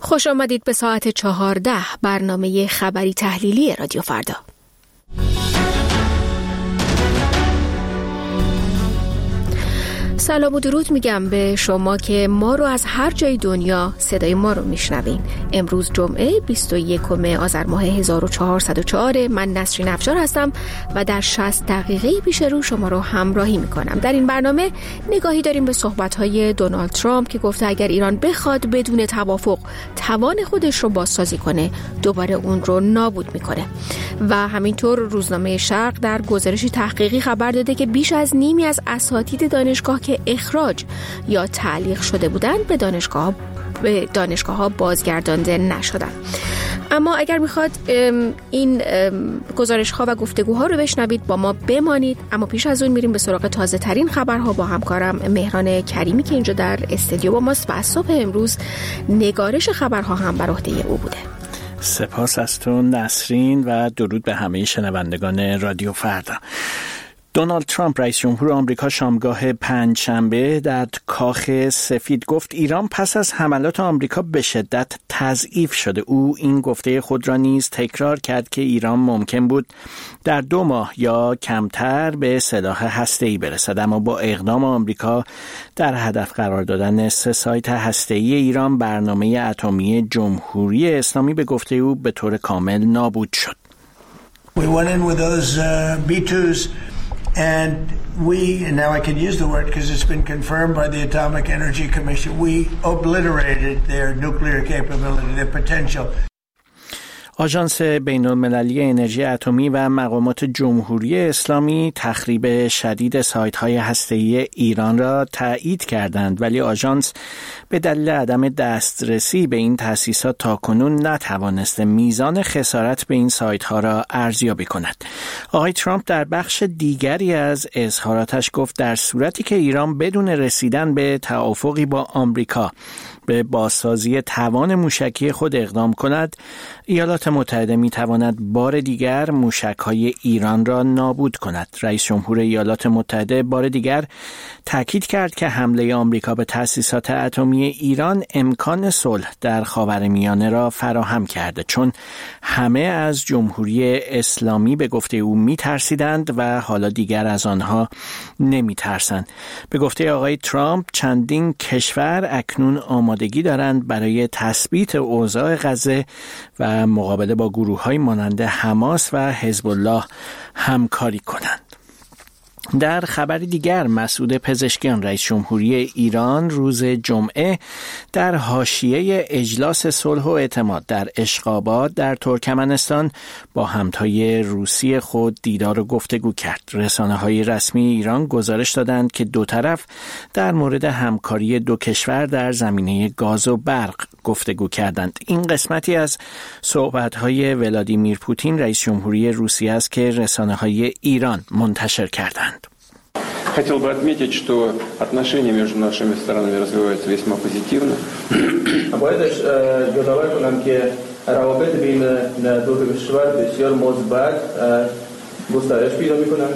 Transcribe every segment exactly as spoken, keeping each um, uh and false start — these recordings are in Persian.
خوش آمدید به ساعت چهارده، برنامه خبری تحلیلی رادیو فردا. سلام و درود میگم به شما که ما رو از هر جای دنیا صدای ما رو میشنوین. امروز جمعه بیست و یکم آذر ماه هزار و چهارصد و چهار. من نسرین افشار هستم و در شصت دقیقه پیش رو شما رو همراهی میکنم. در این برنامه نگاهی داریم به صحبت‌های دونالد ترامپ که گفته اگر ایران بخواد بدون توافق توان خودش رو بازسازی کنه، دوباره اون رو نابود میکنه. و همینطور روزنامه شرق در گزارشی تحقیقی خبر داده که بیش از نیمی از اساتید دانشگاه که اخراج یا تعلیق شده بودند به دانشگاه به دانشگاه ها بازگردانده نشدن. اما اگر میخواد این گزارش ها و گفتگوها رو بشنوید با ما بمانید. اما پیش از اون میریم به سراغ تازه ترین خبرها با همکارم مهران کریمی که اینجا در استودیو با ماست و از صبح امروز نگارش خبرها هم بر عهده او بوده. سپاس از تو نسرین و درود به همه شنوندگان رادیو فردا. دونالد ترامپ رئیس جمهور آمریکا شامگاه پنجشنبه در کاخ سفید گفت ایران پس از حملات آمریکا به شدت تضعیف شده. او این گفته خود را نیز تکرار کرد که ایران ممکن بود در دو ماه یا کمتر به سلاح هسته‌ای برسد، اما با اقدام آمریکا در هدف قرار دادن سه سایت هسته‌ای ایران، برنامه اتمی جمهوری اسلامی به گفته او به طور کامل نابود شد. We went in with those uh, بی توز and we, and now I can use the word because it's been confirmed by the Atomic Energy Commission, we obliterated their nuclear capability, their potential. آژانس بین‌المللی انرژی اتمی و مقامات جمهوری اسلامی تخریب شدید سایت‌های هسته‌ای ایران را تایید کردند، ولی آژانس به دلیل عدم دسترسی به این تأسیسات تاکنون نتوانسته میزان خسارت به این سایت‌ها را ارزیابی کند. آقای ترامپ در بخش دیگری از اظهاراتش گفت در صورتی که ایران بدون رسیدن به توافقی با آمریکا به بازسازی توان موشکی خود اقدام کند، ایالات متحده می تواند بار دیگر موشک‌های ایران را نابود کند. رئیس جمهور ایالات متحده بار دیگر تاکید کرد که حمله آمریکا به تأسیسات اتمی ایران امکان صلح در خاورمیانه را فراهم کرده، چون همه از جمهوری اسلامی به گفته او می ترسیدند و حالا دیگر از آنها نمی ترسند. به گفته آقای ترامپ چندین کشور اکنون آمادگی دارند برای تثبیت اوضاع غزه و مقابله با گروه‌های مانند حماس و حزب الله همکاری کنند. در خبر دیگر، مسعود پزشکیان رئیس جمهوری ایران روز جمعه در حاشیه اجلاس صلح و اعتماد در اشخاباد در ترکمنستان با همتای روسی خود دیدار و گفتگو کرد. رسانه‌های رسمی ایران گزارش دادند که دو طرف در مورد همکاری دو کشور در زمینه گاز و برق گفتگو کردند. این قسمتی از صحبت‌های ولادیمیر پوتین رئیس جمهوری روسیه است که رسانه‌های ایران منتشر کردند. Хотел бы отметить, что отношения между нашими странами развиваются весьма позитивно. باید یادآور کنم که روابط بین دو کشور بسیار مثبت گسترش پیدا می‌کنند.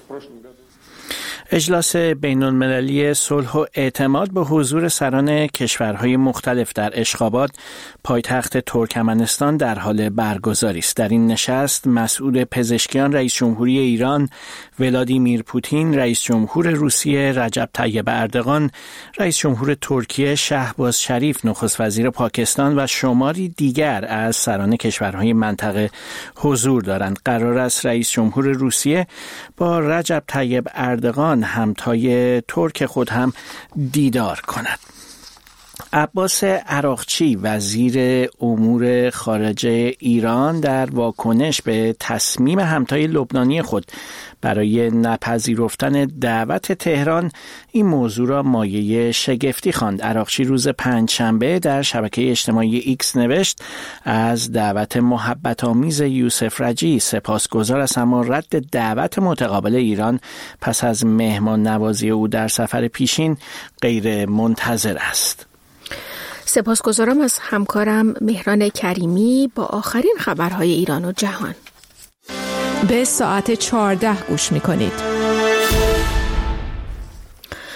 اجلاس بین‌المللی صلح و اعتماد به حضور سران کشورهای مختلف در اشخاباد پایتخت ترکمنستان در حال برگزاری است. در این نشست مسعود پزشکیان رئیس جمهوری ایران، ولادیمیر پوتین رئیس جمهور روسیه، رجب طیب اردوغان رئیس جمهور ترکیه، شهباز شریف نخست وزیر پاکستان و شماری دیگر از سران کشورهای منطقه حضور دارند. قرار است رئیس جمهور روسیه با رجب طیب اردوغان همتای ترک خود هم دیدار کند. عباس عراقچی وزیر امور خارجه ایران در واکنش به تصمیم همتای لبنانی خود برای نپذیرفتن دعوت تهران این موضوع را مایه شگفتی خواند. عراقچی روز پنجشنبه در شبکه اجتماعی ایکس نوشت از دعوت محبت آمیز یوسف رجی سپاسگزار است، اما رد دعوت متقابل ایران پس از مهمان نوازی او در سفر پیشین غیر منتظر است. سپاسگزارم از همکارم مهران کریمی با آخرین خبرهای ایران و جهان. به ساعت چهارده گوش می‌کنید.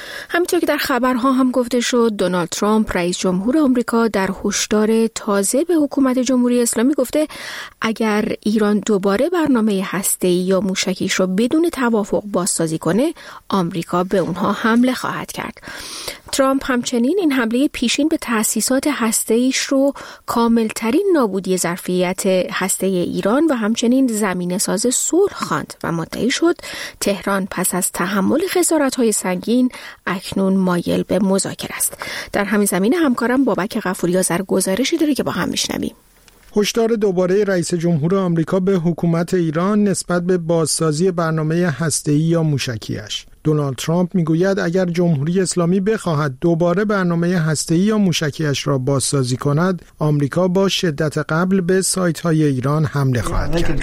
همینطور که در خبرها هم گفته شد، دونالد ترامپ رئیس جمهور آمریکا در هشدار تازه به حکومت جمهوری اسلامی گفته اگر ایران دوباره برنامه هسته‌ای یا موشکیش رو بدون توافق بازسازی کنه، آمریکا به اونها حمله خواهد کرد. ترامپ همچنین این حمله پیشین به تأسیسات هسته‌ایش رو کاملترین نابودی ظرفیت هسته ایران و همچنین زمینه‌ساز صلح خواند و مدعی شد تهران پس از تحمل خسارت‌های سنگین اکنون مایل به مذاکره است. در همین زمینه همکارم بابک غفوری آذر گزارشی داره که با هم میشنویم. هشدار دوباره رئیس جمهور آمریکا به حکومت ایران نسبت به بازسازی برنامه هسته‌ای یا موشکیش. دونالد ترامپ میگوید اگر جمهوری اسلامی بخواهد دوباره برنامه هسته‌ای یا موشکیش را بازسازی کند، آمریکا با شدت قبل به سایت‌های ایران حمله خواهد کرد.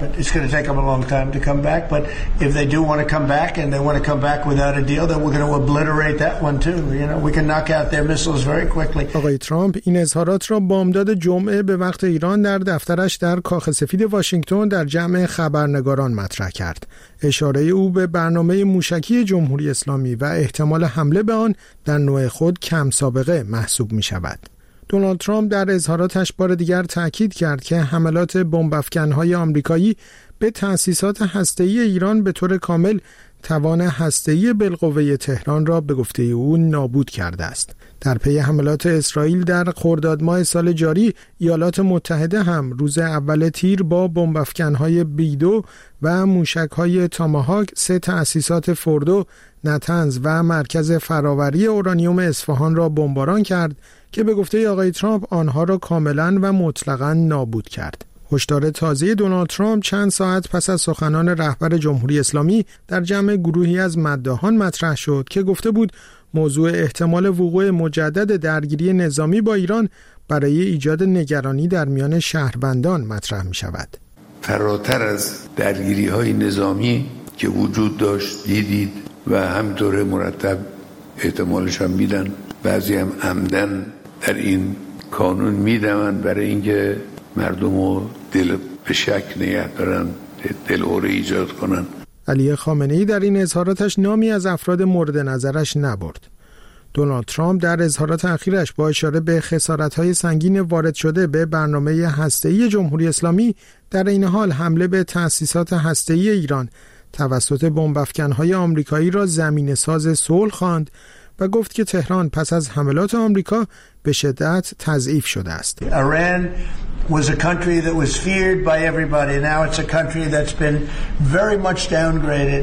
آقای ترامپ این اظهارات را بامداد جمعه به وقت ایران در دفترش در کاخ سفید واشنگتن در جمع خبرنگاران مطرح کرد. اشاره او به برنامه موشکی جمهوری اسلامی و احتمال حمله به آن در نوع خود کم سابقه محسوب می شود. دونالد ترامپ در اظهاراتش بار دیگر تاکید کرد که حملات بمب‌افکن‌های آمریکایی به تأسیسات هسته‌ای ایران به طور کامل توان هسته‌ای بالقوه تهران را به گفته او نابود کرده است. در پی حملات اسرائیل در خرداد ماه سال جاری، ایالات متحده هم روز اول تیر با بمب‌افکن‌های بی دو و موشک‌های تاماهاک سه تأسیسات فوردو، نتنز و مرکز فراوری اورانیوم اصفهان را بمباران کرد که به گفته آقای ترامپ آنها را کاملاً و مطلقاً نابود کرد. هشدار تازه دونالد ترامپ چند ساعت پس از سخنان رهبر جمهوری اسلامی در جمع گروهی از مداحان مطرح شد که گفته بود موضوع احتمال وقوع مجدد درگیری نظامی با ایران برای ایجاد نگرانی در میان شهروندان مطرح می شود. فراتر از درگیری‌های نظامی که وجود داشت دیدید و همینطور مرتب احتمالش هم میدن، بعضی هم عمدن در این کانون میدمن برای اینکه مردم رو دل به شک نگه دارن، دلهوره ایجاد کنن. علی خامنه‌ای در این اظهاراتش نامی از افراد مورد نظرش نبرد. دونالد ترامپ در اظهارات اخیرش با اشاره به خسارت‌های سنگین وارد شده به برنامه هسته‌ای جمهوری اسلامی در این حال حمله به تأسیسات هسته‌ای ایران توسط بمب‌افکن‌های آمریکایی را زمینه‌ساز صلح خواند و گفت که تهران پس از حملات آمریکا به شدت تضعیف شده است. Iran was a country that was feared by everybody. Now it's a country that's been very much downgraded.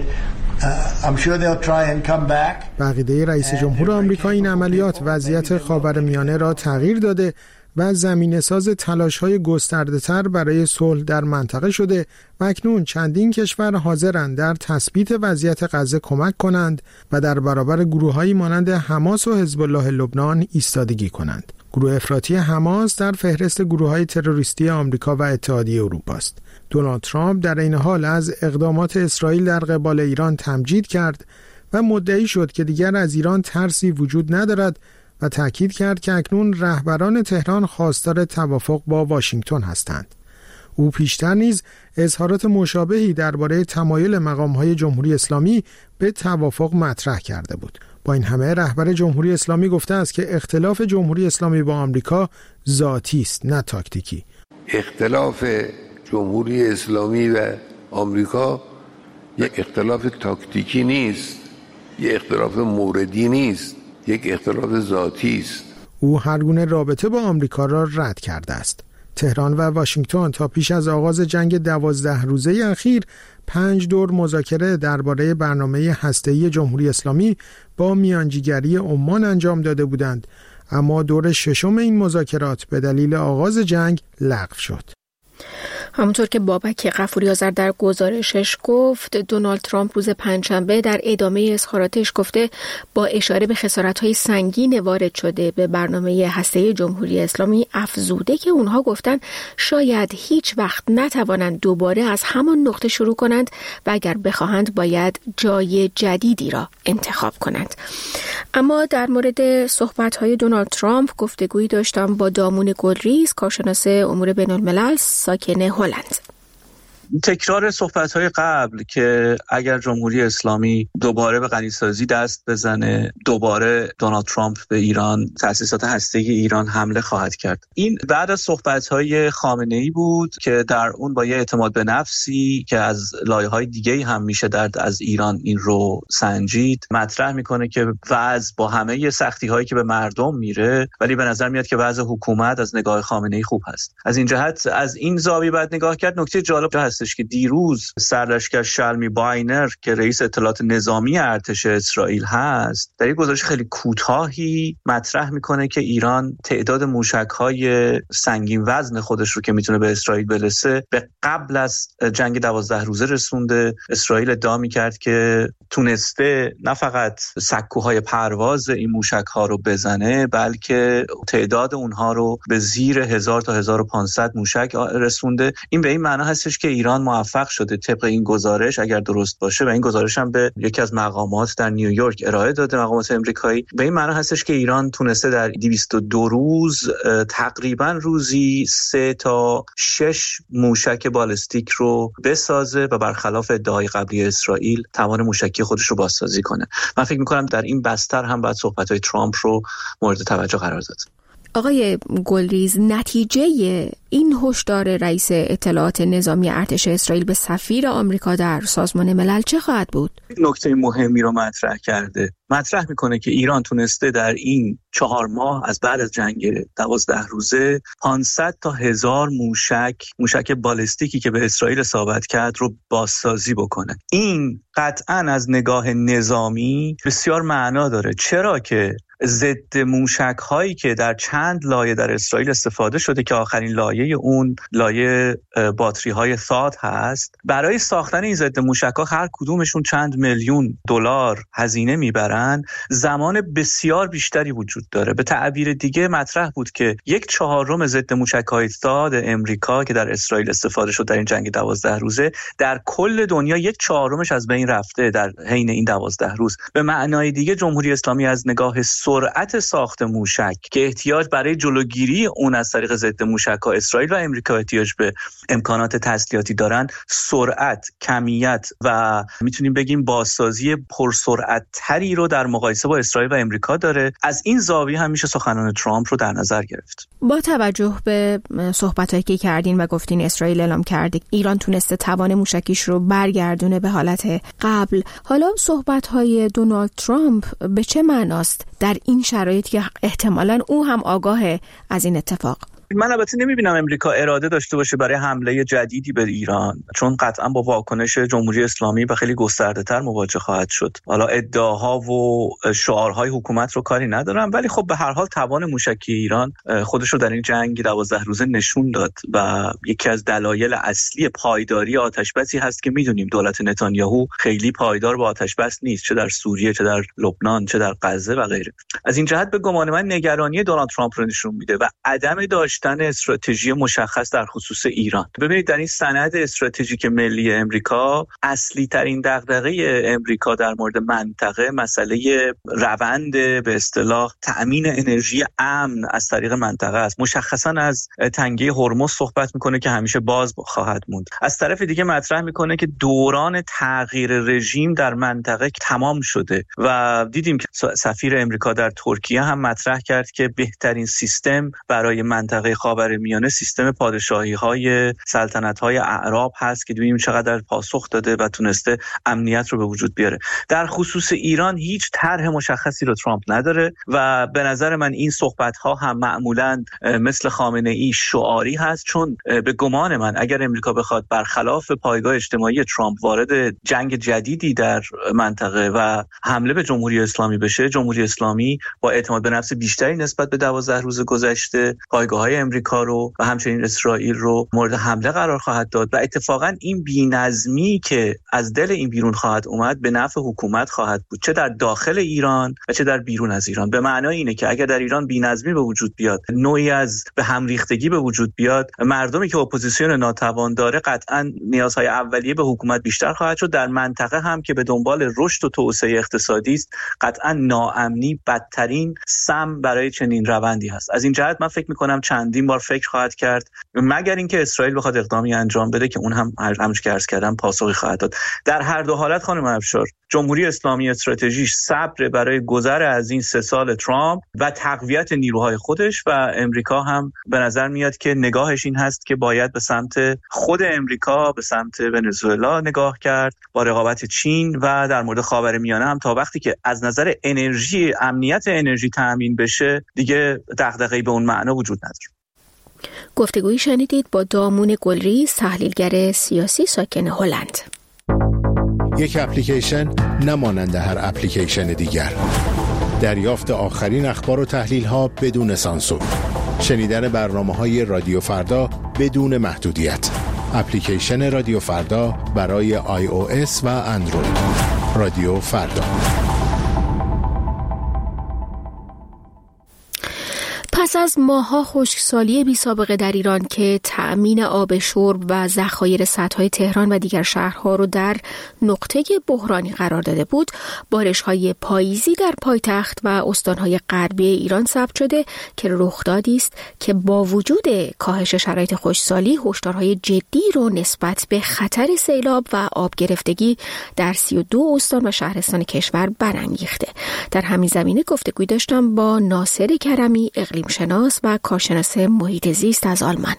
Uh, I'm sure they'll try and come back. بقیده رئیس جمهور آمریکا این عملیات وضعیت خاورمیانه را تغییر داده و زمینه‌ساز تلاش‌های گسترده‌تر برای صلح در منطقه شده و اکنون چندین کشور حاضرند در تثبیت وضعیت غزه کمک کنند و در برابر گروه‌هایی مانند حماس و حزب الله لبنان ایستادگی کنند. گروه افراطی حماس در فهرست گروه‌های تروریستی آمریکا و اتحادیه اروپا است. دونالد ترامپ در این حال از اقدامات اسرائیل در قبال ایران تمجید کرد و مدعی شد که دیگر از ایران ترسی وجود ندارد و تأکید کرد که اکنون رهبران تهران خواستار توافق با واشنگتن هستند. او پیشتر نیز اظهارات مشابهی درباره تمایل مقام‌های جمهوری اسلامی به توافق مطرح کرده بود. با این همه رهبر جمهوری اسلامی گفته است که اختلاف جمهوری اسلامی با آمریکا ذاتی است نه تاکتیکی. اختلاف جمهوری اسلامی و آمریکا یک اختلاف تاکتیکی نیست، یک اختلاف موردی نیست، یک اختلاف ذاتی است. او هر گونه رابطه با آمریکا را رد کرده است. تهران و واشنگتن تا پیش از آغاز جنگ دوازده روزه اخیر پنج دور مذاکره درباره برنامه هسته‌ای جمهوری اسلامی با میانجیگری عمان انجام داده بودند، اما دور ششم این مذاکرات به دلیل آغاز جنگ لغو شد. همونطور که بابک غفوری آذر در گزارشش گفت، دونالد ترامپ روز پنجشنبه در ادامه اظهاراتش گفته با اشاره به خسارت‌های سنگین وارد شده به برنامه هسته‌ای جمهوری اسلامی افزوده که اونها گفتن شاید هیچ وقت نتوانند دوباره از همان نقطه شروع کنند و اگر بخواهند باید جای جدیدی را انتخاب کنند. اما در مورد صحبت‌های دونالد ترامپ گفتگویی داشتم با دامون گلریز، کارشناس امور بین‌الملل ساکن هلند. تکرار صحبت‌های قبل که اگر جمهوری اسلامی دوباره به غنیسازی دست بزنه، دوباره دونالد ترامپ به ایران، تأسیسات هسته‌ای ایران حمله خواهد کرد. این بعد از صحبت‌های خامنه‌ای بود که در اون با یه اعتماد به نفسی که از لایه‌های دیگه‌ای هم میشه در از ایران این رو سنجید، مطرح میکنه که وضع با همه سختی‌هایی که به مردم میره، ولی به نظر میاد که وضع حکومت از نگاه خامنه‌ای خوب هست. از این جهت از این زاویه بعد نگاه کرد. نکته جالب هستش که دیروز سرلشکر شلمی باینر که رئیس اطلاعات نظامی ارتش اسرائیل هست، در یک گزارش خیلی کوتاهی مطرح میکنه که ایران تعداد موشک‌های سنگین وزن خودش رو که میتونه به اسرائیل برسه به قبل از جنگ دوازده روزه رسونده. اسرائیل ادعا میکرد که تونسته نه فقط سکوهای پرواز این موشک‌ها رو بزنه، بلکه تعداد اونها رو به زیر هزار تا هزار و پانصد موشک رسونده. این به این معنا هستش که ایران موفق شده طبق این گزارش، اگر درست باشه، و این گزارش هم به یکی از مقامات در نیویورک ارائه داده، مقامات امریکایی، به این معنا هستش که ایران تونسته در دویست و دو روز تقریبا روزی سه تا شش موشک بالستیک رو بسازه و برخلاف ادعای قبلی اسرائیل توان موشکی خودش رو بازسازی کنه. من فکر می‌کنم در این بستر هم باید صحبت‌های ترامپ رو مورد توجه قرار داد. آقای گلریز، نتیجه این هشدار رئیس اطلاعات نظامی ارتش اسرائیل به سفیر آمریکا در سازمان ملل چه خواهد بود؟ نکته مهمی رو مطرح کرده. مطرح میکنه که ایران تونسته در این چهار ماه از بعد از جنگ دوازده روزه پانصد تا هزار موشک موشک بالستیکی که به اسرائیل اصابت کرد رو بازسازی بکنه. این قطعاً از نگاه نظامی بسیار معنا داره. چرا که ضد موشک هایی که در چند لایه در اسرائیل استفاده شده که آخرین لایه اون لایه باتری های ثاد هست، برای ساختن این ضد موشک ها هر کدومشون چند میلیون دلار هزینه میبرن، زمان بسیار بیشتری وجود داره. به تعبیر دیگه مطرح بود که یک چهارم ضد موشک های ثاد امریکا که در اسرائیل استفاده شد در این جنگ دوازده روزه، در کل دنیا یک چهارمش از بین رفته در حین این دوازده روز. به معنای دیگه جمهوری اسلامی از نگاه سرعت ساخت موشک که احتیاج برای جلوگیری اون از طریق ضد موشک‌ها اسرائیل و امریکا احتیاج به امکانات تسلیحاتی دارن، سرعت، کمیت و میتونیم بگیم بازسازی پرسرعت تری رو در مقایسه با اسرائیل و امریکا داره. از این زاویه هم میشه سخنان ترامپ رو در نظر گرفت. با توجه به صحبتایی که کردین و گفتین اسرائیل اعلام کرده ایران تونسته توان موشکیش رو برگردونه به حالت قبل، حالا صحبت‌های دونالد ترامپ به چه معناست در این شرایطی که احتمالاً او هم آگاهه از این اتفاق؟ من البته نمیبینم امریکا اراده داشته باشه برای حمله جدیدی به ایران، چون قطعا با واکنش جمهوری اسلامی و خیلی گسترده تر مواجه خواهد شد. حالا ادعاها و شعارهای حکومت رو کاری ندارم، ولی خب به هر حال توان موشکی ایران خودش رو در این جنگ دوازده روزه نشون داد و یکی از دلایل اصلی پایداری آتش‌بسی هست که میدونیم دولت نتانیاهو خیلی پایدار با آتش‌بس نیست، چه در سوریه، چه در لبنان، چه در غزه و غیره. از این جهت به گمان من نگرانی دونالد ترامپ رو نشون میده و عدم داشت استراتژی مشخص در خصوص ایران. ببینید در این سند استراتژیک ملی امریکا اصلی ترین دغدغه امریکا در مورد منطقه مسئله روند به اصطلاح تأمین انرژی امن از طریق منطقه است. مشخصا از تنگه هرمز صحبت میکنه که همیشه باز خواهد موند. از طرف دیگه مطرح میکنه که دوران تغییر رژیم در منطقه تمام شده و دیدیم که سفیر امریکا در ترکیه هم مطرح کرد که بهترین سیستم برای منطقه خاورمیانه سیستم پادشاهی‌های سلطنت‌های اعراب هست که ببینیم چقدر پاسخ داده و تونسته امنیت رو به وجود بیاره. در خصوص ایران هیچ طرح مشخصی رو ترامپ نداره و به نظر من این صحبت‌ها هم معمولاً مثل خامنه‌ای شعاری هست، چون به گمان من اگر امریکا بخواد برخلاف پایگاه اجتماعی ترامپ وارد جنگ جدیدی در منطقه و حمله به جمهوری اسلامی بشه، جمهوری اسلامی با اعتماد به نفس بیشتری نسبت به دوازده روز گذشته پایگاه‌های امریکا رو و همچنین اسرائیل رو مورد حمله قرار خواهد داد و اتفاقا این بی‌نظمی که از دل این بیرون خواهد اومد به نفع حکومت خواهد بود، چه در داخل ایران و چه در بیرون از ایران. به معنای اینه که اگر در ایران بی‌نظمی به وجود بیاد، نوعی از به هم ریختگی به وجود بیاد، مردمی که اپوزیسیون ناتوان داره قطعا نیازهای اولیه به حکومت بیشتر خواهد شد. در منطقه هم که به دنبال رشد و توسعه اقتصادی است، قطعا ناامنی اسلامی بدترین سم برای چنین روندی هست. از این جهت من فکر میکنم چندین بار فکر خواهد کرد، مگر اینکه اسرائیل بخواد اقدامی انجام بده که اون هم همونش که عرض کردم پاسخی خواهد داد. در هر دو حالت خانم افشار، جمهوری اسلامی استراتژیش صبر برای گذر از این سه سال ترامپ و تقویت نیروهای خودش و امریکا هم به نظر میاد که نگاهش این هست که باید به سمت خود امریکا، به سمت ونزوئلا نگاه کرد با رقابت چین و در مورد خاورمیانه هم تا وقتی که از نظر انرژی، امنیت انرژی تامین بشه دیگه دغدغه‌ای به اون معنا وجود نداره. گفتگویی شنیدید با دامون گلریز، تحلیلگر سیاسی ساکن هلند. یک اپلیکیشن نمانند هر اپلیکیشن دیگر. دریافت آخرین اخبار و تحلیل‌ها بدون سانسور. شنیدن برنامه‌های رادیو فردا بدون محدودیت. اپلیکیشن رادیو فردا برای آی او اس و اندروید. رادیو فردا. پس از ماه‌ها خشکسالی بی سابقه در ایران که تأمین آب شرب و ذخایر سدهای تهران و دیگر شهرها رو در نقطه بحرانی قرار داده بود، بارش‌های پاییزی در پایتخت و استان‌های غربی ایران ثبت شده که رخدادی است که با وجود کاهش شرایط خشکسالی، هشدارهای جدی رو نسبت به خطر سیلاب و آب گرفتگی در سی و دو استان و شهرستان کشور برانگیخته. در همین زمینه گفتگوی داشتم با ناصر کرمی، اقلیم شناس و کارشناس محیط زیست از آلمان.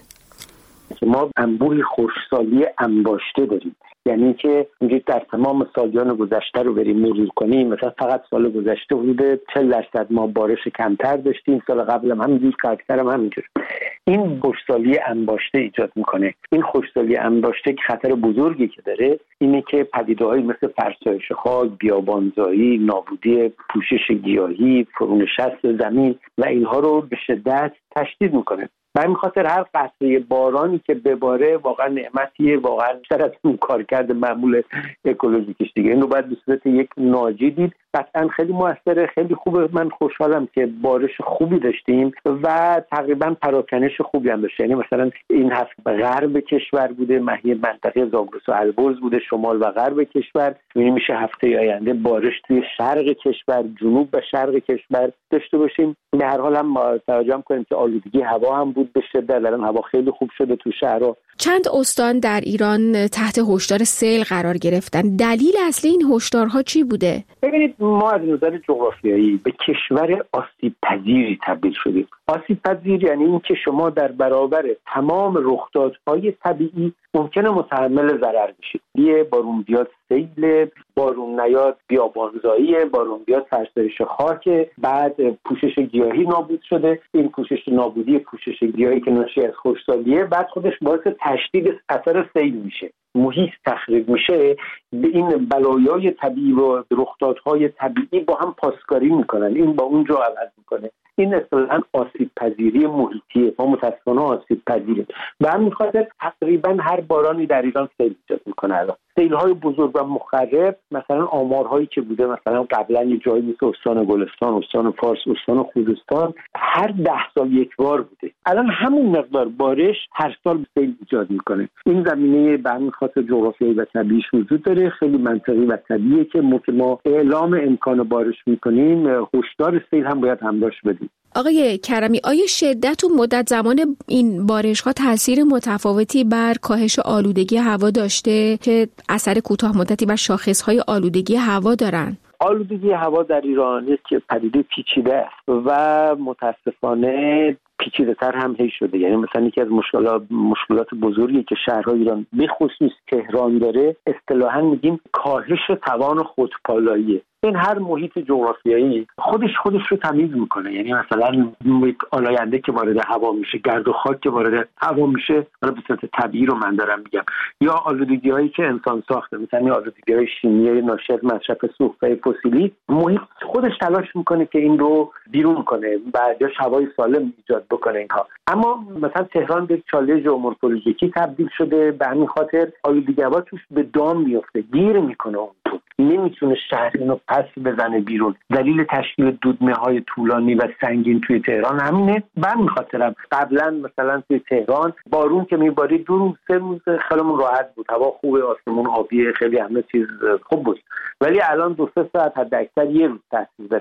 ما انبوه خشکسالی انباشته داریم، یعنی که اینجوری در تمام سالیان گذشته رو بریم مرور کنیم، مثلا فقط سال گذشته حدود چهل درصد ما بارش کمتر داشتیم، سال قبل هم همینجور، که اکثر هم همینجور. این خشکسالی انباشته ایجاد میکنه. این خشکسالی انباشته که خطر بزرگی که داره اینه که پدیده‌هایی مثل فرسایش خاک، بیابانزایی، نابودی پوشش گیاهی، فرونشست زمین و اینها رو به شدت تشدید میکنه. به این خاطر هر قطره بارانی که بباره واقعا نعمتیه، واقعا بیشتر از اون کارکرد معمول اکولوژیکش دیگه. اینو باید به صورت یک ناجی دید. قطعا خیلی موثره، خیلی خوبه. من خوشحالم که بارش خوبی داشتیم و تقریبا پراکنش خوبی هم داشت. یعنی مثلا این هفته غرب کشور بوده، مهیه منطقه زاگرس و البرز بوده، شمال و غرب کشور. یعنی میشه هفته آینده بارش توی شرق کشور، جنوب و شرق کشور داشته باشیم. به هر حال هم توجه کنیم که آلودگی هوا هم بود به شدت. الان هوا خیلی خوب شده تو شهرها. چند استان در ایران تحت هشدار سیل قرار گرفتن. دلیل اصلی این هشدارها چی بوده؟ ببینید، ما از نظر جغرافیایی به کشور آسیب پذیری تبدیل شدیم. آسیب پذیر یعنی این که شما در برابر تمام رخدادهای طبیعی ممکنه متحمل ضرر بشید. یه بارون بیاد سیل، بارون نیاد بیابانزایی، بارون بیاد فرسایش خاک، بعد پوشش گیاهی نابود شده. این پوشش نابودی پوشش گیاهی که ناشی از خشکسالیه، بعد خودش باعث تشدید اثر سیل میشه، محیط تخریب میشه. به این بلایای طبیعی و رخدادهای طبیعی با هم پاسکاری میکنن، این با اون جا عوض میکنه. این اصطلاحاً آسیب پذیری محیطیه. ما متاسفانه آسیب پذیریم. به همین خاطر تقریبا هر بارانی در ایران سیل ایجاد میکنه. الان سیل‌های بزرگ و مخرب، مثلا آمارهایی که بوده مثلا قبلا یه جایی مثل استان گلستان، استان فارس، استان خوزستان هر ده سال یک بار بوده. الان همون مقدار بارش هر سال سیل ایجاد میکنه. این زمینه به همین خاطر جغرافیایی و طبیعیش وجود داره. خیلی منطقی و طبیعیه که ما اعلام امکان بارش میکنیم، هشدار سیل هم باید همراهش بدیم. آقای کرمی، آیا شدت و مدت زمان این بارش‌ها تأثیر متفاوتی بر کاهش آلودگی هوا داشته که اثر کوتاه مدتی بر شاخص‌های آلودگی هوا دارن؟ آلودگی هوا در ایران یک پدیده پیچیده است و متاسفانه پیچیده تر هم هی شده. یعنی مثلا یکی از مشکلات مشکلات بزرگی که شهرهای ایران به خصوص تهران داره، اصطلاحاً میگیم کاهش توان خودپالاییه. این هر محیط جغرافیایی خودش خودش رو تمیز میکنه. یعنی مثلا آلاینده که وارد هوا میشه، گرد و خاک که وارد هوا میشه، حالا به صورت طبیعی رو من دارم میگم، یا آلودگی‌هایی که انسان ساخته، مثلا آلودگی‌های شیمیایی ناشی از مصرف سوختهای فسیلی، محیط خودش تلاش میکنه که این رو بیرون کنه و یا هوای سالم ایجاد بکنه اینها. اما مثلا تهران به چاله ژئومورفولوژیکی تبدیل شده، به همین خاطر آلودگی هوا توش به دام میفته، گیر میکنه اون تو، نمیتونه شهر اینو پس بزنه بیرون. دلیل تشکیل دودمه‌های طولانی و سنگین توی تهران همینه. به همین خاطرم قبلا مثلا توی تهران بارون که میبارید دو روز سه روز خیلیمون راحت بود، هوا خوبه، آسمون آبیه، خیلی همه چیز خوب بود. ولی الان دو سه ساعت حد اکثر یه روز تاثیر داره.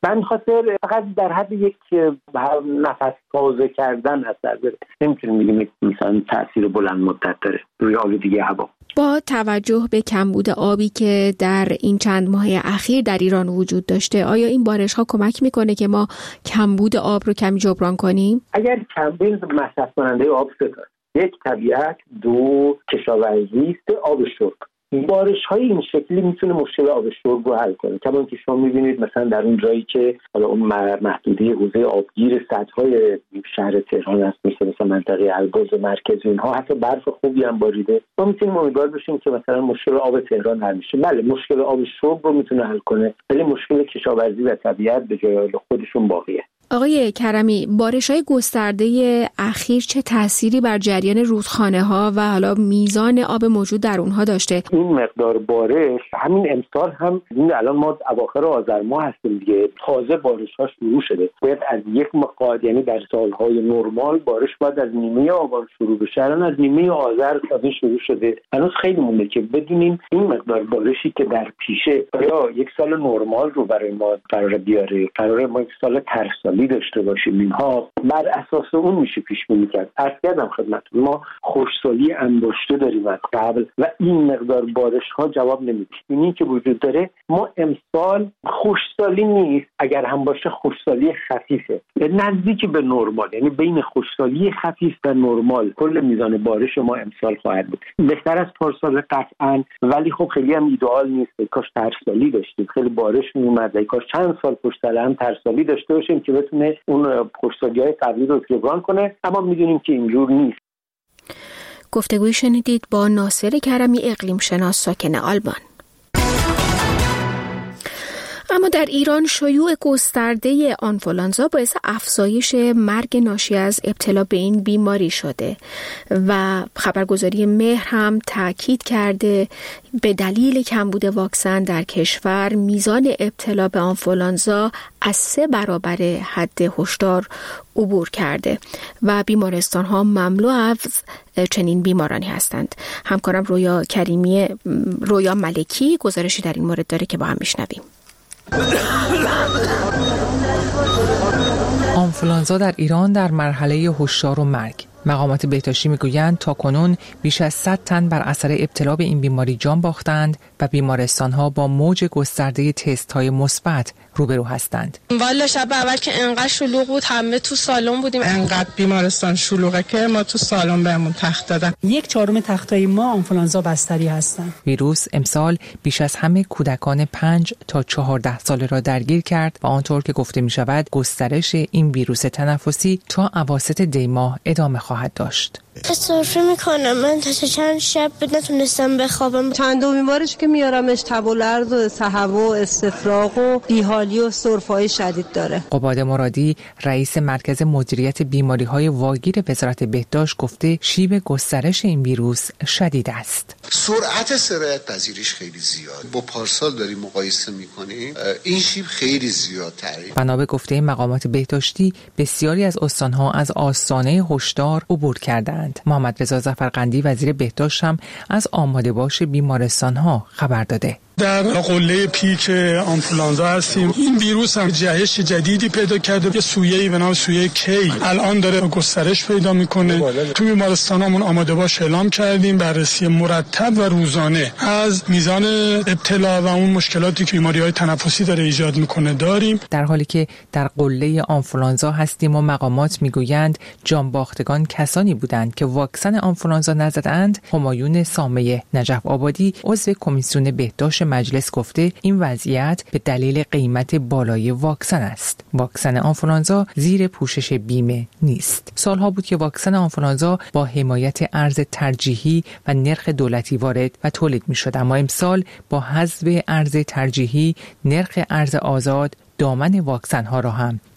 من خاطر فقط در حد یک نفس تازه کردن اثر داره، نمیتونیم بگیم مثلا تاثیر بلند مدت داره روی آلودگی هوا. با توجه به کمبود آبی که در این چند ماه اخیر در ایران وجود داشته، آیا این بارش ها کمک میکنه که ما کمبود آب رو کمی جبران کنیم؟ اگر کمبود مصرف کننده آب ستاره، یک طبیعت، دو کشاورزی، سه آب شرب. بارش های این شکلی میتونه مشکل آب شرب رو حل کنه. کما که شما میبینید مثلا در اون جایی که حالا اون محدوده حوزه آبگیر سدهای شهر تهران هست، مثل مثلا منطقه البرز مرکزی، اینها حتی برف خوبی هم باریده، ما میتونیم امیدوار باشیم که مثلا مشکل آب تهران حل میشه. بله مشکل آب شرب رو میتونه حل کنه، ولی مشکل کشاورزی و طبیعت به جای خودشون باقیه. آقای کرمی، بارش‌های گسترده اخیر چه تأثیری بر جریان رودخانه‌ها و حالا میزان آب موجود در اونها داشته؟ این مقدار بارش همین امسال هم الان ما اواخر آذر ماه هستیم دیگه، تازه بارش‌ها شروع شده. باید از یک مقدار، یعنی در سال‌های نرمال بارش باید از نیمه آبان شروع بشه، الان از نیمه آذر تازه شروع شده. هنوز خیلی مونده که بدونیم این مقدار بارشی که در پیشه یا یک سال نرمال رو برای ما قرار بیاره، قرار ما یک سال ترسالی داشته باشیم. اینها بر اساس اون میشه پیش بینی کرد. عرض کردم خدمتتون ما خشکسالی انباشته داریم از قبل و این مقدار بارش ها جواب نمیده. اینی که وجود داره، ما امسال خشکسالی نیست، اگر هم باشه خشکسالی خفیفه، نزدیک به نرمال، یعنی بین خشکسالی خفیف و نرمال کل میزان بارش ما امسال خواهد بود. بهتر از پارسال قطعا، ولی خب خیلی هم ایدئال نیست. کاش ترسالی داشتیم، خیلی بارش میومد، کاش چند سال پشت سر هم ترسالی داشته باشیم که بتونه اون خشکسالی‌های قبلی رو جبران کنه، اما میدونیم که اینجور نیست. گفتگوی شنیدید با ناصر کرمی، اقلیم شناس ساکن آلمان. اما در ایران شیوع گسترده آنفولانزا باعث افزایش مرگ ناشی از ابتلا به این بیماری شده و خبرگزاری مهر هم تاکید کرده به دلیل کمبود واکسن در کشور میزان ابتلا به آنفولانزا از سه برابر حد هشدار عبور کرده و بیمارستان ها مملو از چنین بیمارانی هستند. همکارم رویا کریمی رویا ملکی گزارشی در این مورد داره که با هم میشنویم. آنفولانزا در ایران در مرحله هشدار و مرگ. مقامات بهداشتی میگویند تاکنون بیش از صد تن بر اثر ابتلا به این بیماری جان باختند و بیمارستان‌ها با موج گسترده تست‌های مثبت روبرو هستند. والا شب اول که انقدر شلوغ بود همه تو سالن بودیم، انقدر بیمارستان شلوغه که ما تو سالن بهمون تخت دادن. یک چهارم تختای ما آنفولانزا بستری هستند. ویروس امسال بیش از همه کودکان پنج تا چهارده ساله را درگیر کرد و آنطور که گفته می‌شود گسترش این ویروس تنفسی تا اواسط دی ماه ادامه خواهد داشت. سرفه میکنم، من تا چند شب نتونستم بخوابم. چند دومین بارش که میارمش تب و لرز و تهوع و استفراغ و بیحالی و سرفه‌های شدید داره. قباد مرادی رئیس مرکز مدیریت بیماری‌های واگیر وزارت بهداشت گفته شیب گسترش این ویروس شدید است. سرعت سرایت پذیریش خیلی زیاد. با پارسال داریم مقایسه میکنیم، این شیب خیلی زیادتره. بنا به گفته مقامات بهداشتی بسیاری از استان‌ها از آستانه هشدار عبور کردند. محمد رضا ظفرقندی وزیر بهداشت هم از آماده باش بیمارستان‌ها خبر داده. در قله پیک آنفولانزا هستیم. این ویروس هم جهش جدیدی پیدا کرده، یه سویه‌ای به نام سویه کی الان داره گسترش پیدا میکنه. تو بیمارستانامون آماده باش اعلام کردیم، بررسی مرتب و روزانه از میزان ابتلا و اون مشکلاتی که بیماری‌های تنفسی داره ایجاد میکنه داریم. در حالی که در قله آنفولانزا هستیم و مقامات میگویند جانباختگان کسانی بودند که واکسن آنفولانزا نزدند، همایون سامه نجف آبادی عضو کمیسیون بهداشت مجلس گفته این وضعیت به دلیل قیمت بالای واکسن است. واکسن آنفولانزا زیر پوشش بیمه نیست. سالها بود که واکسن آنفولانزا با حمایت ارز ترجیحی و نرخ دولتی وارد و تولید می‌شد، اما امسال با حذف ارز ترجیحی نرخ ارز آزاد دامن واکسن ها را هم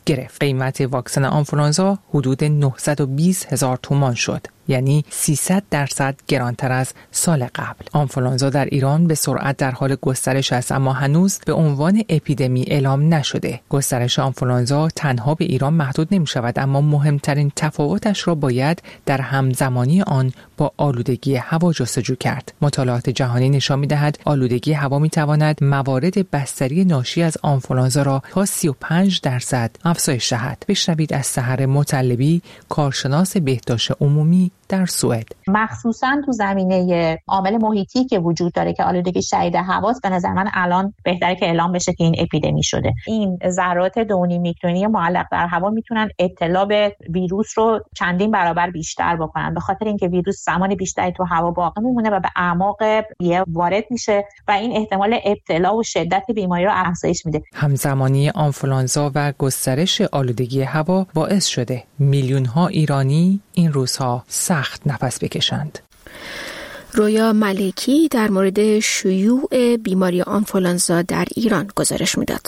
گرفت. قیمت واکسن آنفولانزا حدود نهصد و بیست هزار تومان شد، یعنی سیصد درصد گرانتر از سال قبل. آنفولانزا در ایران به سرعت در حال گسترش است، اما هنوز به عنوان اپیدمی اعلام نشده. گسترش آنفولانزا تنها به ایران محدود نمی شود، اما مهمترین تفاوتش را باید در همزمانی آن با آلودگی هوا جستجو کرد. مطالعات جهانی نشان می دهد آلودگی هوا می تواند موارد بستری ناشی از آنفولانزا را تا سی و پنج درصد افزایش دهد. بشنوید از سحر مطلبی، کارشناس بهداشت عمومی در سوئد. مخصوصا تو زمینه عامل محیطی که وجود داره که آلودگی شدید هواست، به نظر من الان بهتره که اعلام بشه که این اپیدمی شده. این ذرات دو و نیم میکرونی معلق در هوا میتونن ابتلا به ویروس رو چندین برابر بیشتر بکنن، به خاطر اینکه ویروس زمان بیشتری تو هوا باقی میمونه و به اعماق ریه وارد میشه و این احتمال ابتلا و شدت بیماری رو افزایش میده. همزمانی آنفولانزا و گسترش آلودگی هوا باعث شده میلیون ها ایرانی این روزها سخت نفس بکشند. رویا ملکی در مورد شیوع بیماری آنفولانزا در ایران گزارش میداد.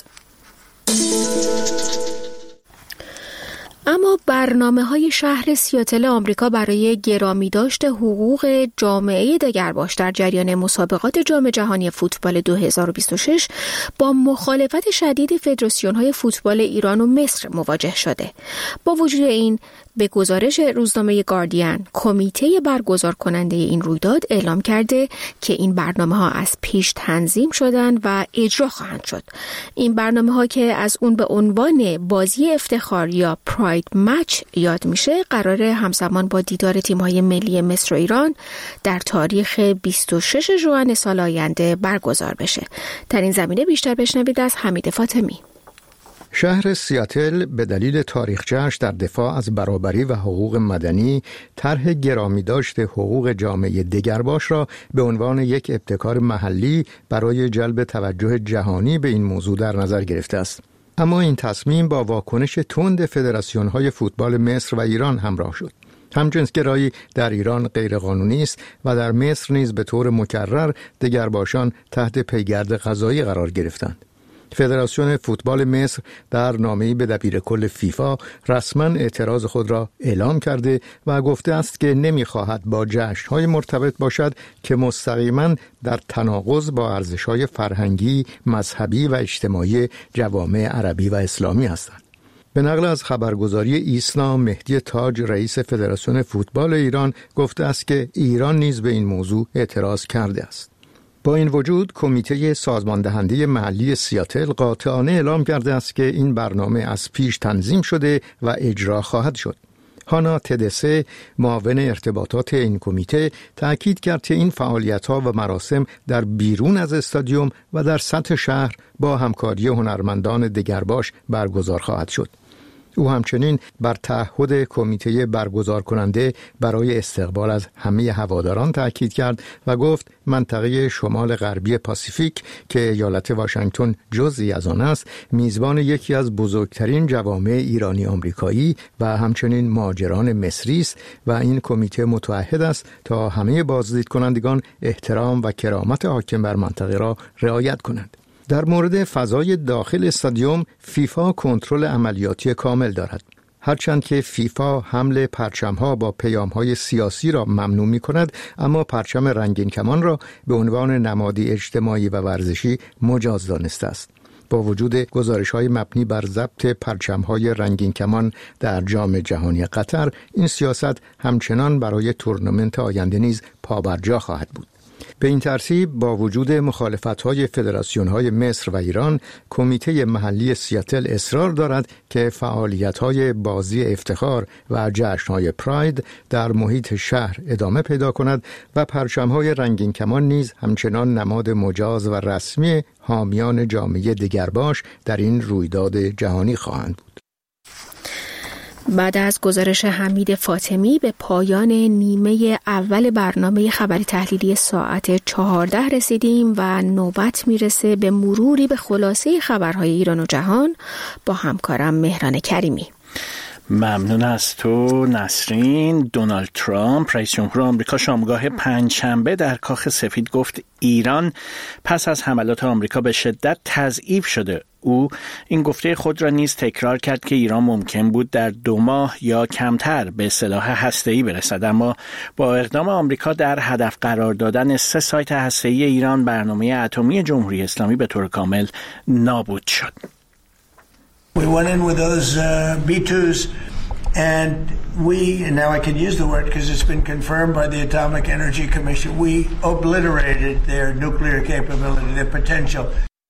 اما برنامه‌های شهر سیاتل آمریکا برای گرامیداشت حقوق جامعه دگرباش در جریان مسابقات جام جهانی فوتبال دو هزار و بیست و شش با مخالفت شدید فدراسیون‌های فوتبال ایران و مصر مواجه شده. با وجود این، به گزارش روزنامه گاردین، کمیته برگزار کننده این رویداد اعلام کرده که این برنامه‌ها از پیش تنظیم شدن و اجرا خواهند شد. این برنامه‌ها که از اون به عنوان بازی افتخار یا پراید مچ یاد میشه، قرار همزمان با دیدار تیم‌های ملی مصر و ایران در تاریخ بیست و شش ژوئن سال آینده برگزار بشه. در این زمینه بیشتر بشنوید از حمید فاطمی. شهر سیاتل به دلیل تاریخچه‌اش در دفاع از برابری و حقوق مدنی، طرح گرامیداشت حقوق جامعه دگرباش را به عنوان یک ابتکار محلی برای جلب توجه جهانی به این موضوع در نظر گرفته است. اما این تصمیم با واکنش تند فدراسیون‌های فوتبال مصر و ایران همراه شد. همجنسگرایی در ایران غیرقانونی است و در مصر نیز به طور مکرر دگرباشان تحت پیگرد قضایی قرار گرفتند. فدراسیون فوتبال مصر در نامه‌ای به دبیرکل فیفا رسما اعتراض خود را اعلام کرده و گفته است که نمی‌خواهد با جشن‌های مرتبط باشد که مستقیما در تناقض با ارزش‌های فرهنگی، مذهبی و اجتماعی جوامع عربی و اسلامی هستند. به نقل از خبرگزاری ایسنا، مهدی تاج رئیس فدراسیون فوتبال ایران گفته است که ایران نیز به این موضوع اعتراض کرده است. با این وجود، کمیته سازماندهنده محلی سیاتل قاطعانه اعلام کرده است که این برنامه از پیش تنظیم شده و اجرا خواهد شد. هانا تدسه، معاون ارتباطات این کمیته، تأکید کرد که این فعالیت‌ها و مراسم در بیرون از استادیوم و در سطح شهر با همکاری هنرمندان دگرباش برگزار خواهد شد. او همچنین بر تعهد کمیته برگزار کننده برای استقبال از همه هواداران تأکید کرد و گفت منطقه شمال غربی پاسیفیک که ایالت واشنگتن جزئی از آن است، میزبان یکی از بزرگترین جوامع ایرانی آمریکایی و همچنین مهاجران مصری است و این کمیته متعهد است تا همه بازدید کنندگان احترام و کرامت حاکم بر منطقه را رعایت کنند. در مورد فضای داخل استادیوم، فیفا کنترل عملیاتی کامل دارد. هرچند که فیفا حمل پرچم‌ها با پیام‌های سیاسی را ممنوع می‌کند، اما پرچم رنگین کمان را به عنوان نمادی اجتماعی و ورزشی مجاز دانسته است. با وجود گزارش‌های مبنی بر ضبط پرچم‌های رنگین کمان در جام جهانی قطر، این سیاست همچنان برای تورنمنت آینده نیز پابرجا خواهد بود. به این ترتیب با وجود مخالفت‌های فدراسیون‌های مصر و ایران، کمیته محلی سیاتل اصرار دارد که فعالیت‌های بازی افتخار و جشن‌های پراید در محیط شهر ادامه پیدا کند و پرچم‌های رنگین کمان نیز همچنان نماد مجاز و رسمی حامیان جامعه دگرباش در این رویداد جهانی خواهند بود. بعد از گزارش حمید فاطمی به پایان نیمه اول برنامه خبری تحلیلی ساعت چهارده رسیدیم و نوبت میرسه به مروری به خلاصه خبرهای ایران و جهان با همکارم مهران کریمی. ممنون از تو نسرین. دونالد ترامپ رئیس جمهور آمریکا شامگاه پنجشنبه در کاخ سفید گفت ایران پس از حملات آمریکا به شدت تضعیف شده. او این گفته خود را نیز تکرار کرد که ایران ممکن بود در دو ماه یا کمتر به سلاح هسته‌ای برسد، اما با اقدام آمریکا در هدف قرار دادن سه سایت هسته‌ای ایران برنامه اتمی جمهوری اسلامی به طور کامل نابود شد. We went in with those uh, B twos and we, and now I can use the word because it's been confirmed by the Atomic Energy Commission, we obliterated their nuclear capability, their potential.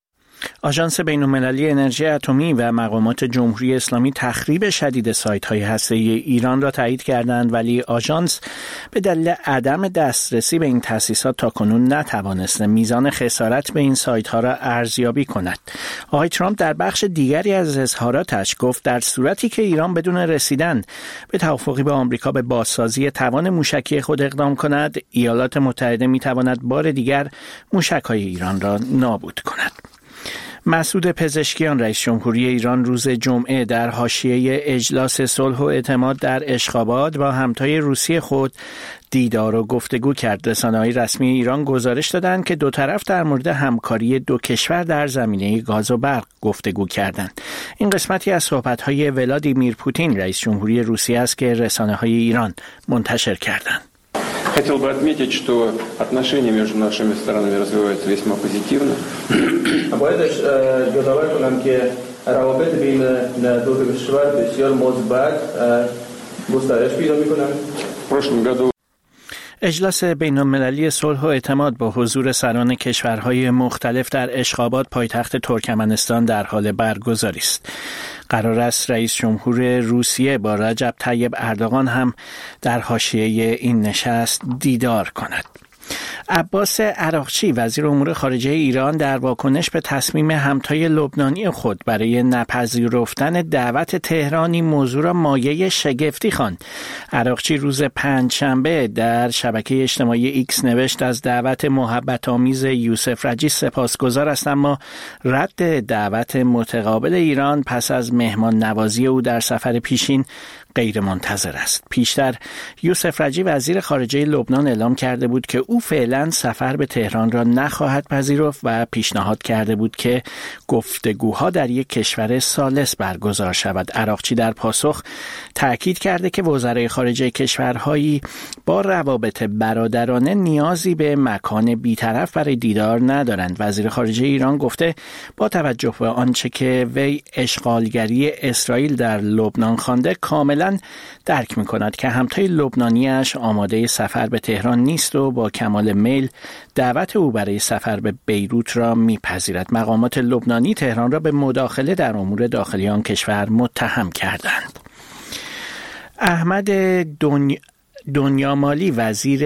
آژانس بین‌المللی انرژی اتمی و مقامات جمهوری اسلامی تخریب شدید سایت‌های هسته‌ای ایران را تایید کردند، ولی آژانس به دلیل عدم دسترسی به این تأسیسات تاکنون نتوانسته میزان خسارت به این سایت‌ها را ارزیابی کند. آقای ترامپ در بخش دیگری از اظهاراتش گفت در صورتی که ایران بدون رسیدن به توافقی با آمریکا به بازسازی توان موشکی خود اقدام کند، ایالات متحده می‌تواند بار دیگر موشک‌های ایران را نابود کند. مسعود پزشکیان رئیس جمهوری ایران روز جمعه در حاشیه اجلاس صلح و اعتماد در اشخاباد با همتای روسی خود دیدار و گفتگو کرد. رسانه‌های رسمی ایران گزارش دادند که دو طرف در مورد همکاری دو کشور در زمینه گاز و برق گفتگو کردند. این قسمتی از صحبت‌های ولادیمیر پوتین رئیس جمهوری روسیه است که رسانه‌های ایران منتشر کردند. Хотел бы отметить, что отношения между нашими странами развиваются весьма позитивно. باید یادآور کنم که روابط بین دو کشور بسیار مثبت گسترش پیدا می‌کنند. В прошлом году اجلاس بین‌المللی صلح و اعتماد با حضور سران کشورهای مختلف در اشخاباد پایتخت ترکمنستان در حال برگزاری است. قرار است رئیس جمهور روسیه با رجب طیب اردوغان هم در حاشیه این نشست دیدار کند. عباس عراقچی وزیر امور خارجه ایران در واکنش به تصمیم همتای لبنانی خود برای نپذیرفتن دعوت تهران این موضوع را مایه شگفتی خواند. عراقچی روز پنجشنبه در شبکه اجتماعی ایکس نوشت از دعوت محبت آمیز یوسف رجی سپاسگزار است، اما رد دعوت متقابل ایران پس از مهمان نوازی او در سفر پیشین غیر منتظر است. پیشتر یوسف رجی وزیر خارجه لبنان اعلام کرده بود که او فعلا سفر به تهران را نخواهد پذیرفت و پیشنهاد کرده بود که گفتگوها در یک کشور ثالث برگزار شود. عراقچی در پاسخ تأکید کرده که وزرای خارجه کشورهایی با روابط برادرانه نیازی به مکان بی‌طرف برای دیدار ندارند. وزیر خارجه ایران گفته با توجه به آنچه که وی اشغالگری اسرائیل در لبنان خوانده کاملا درک می‌کند که همتای لبنانیش آماده سفر به تهران نیست و با کمال میل دعوت او برای سفر به بیروت را می‌پذیرد. مقامات لبنانی تهران را به مداخله در امور داخلی آن کشور متهم کردند. احمد دنیا دنیامالی وزیر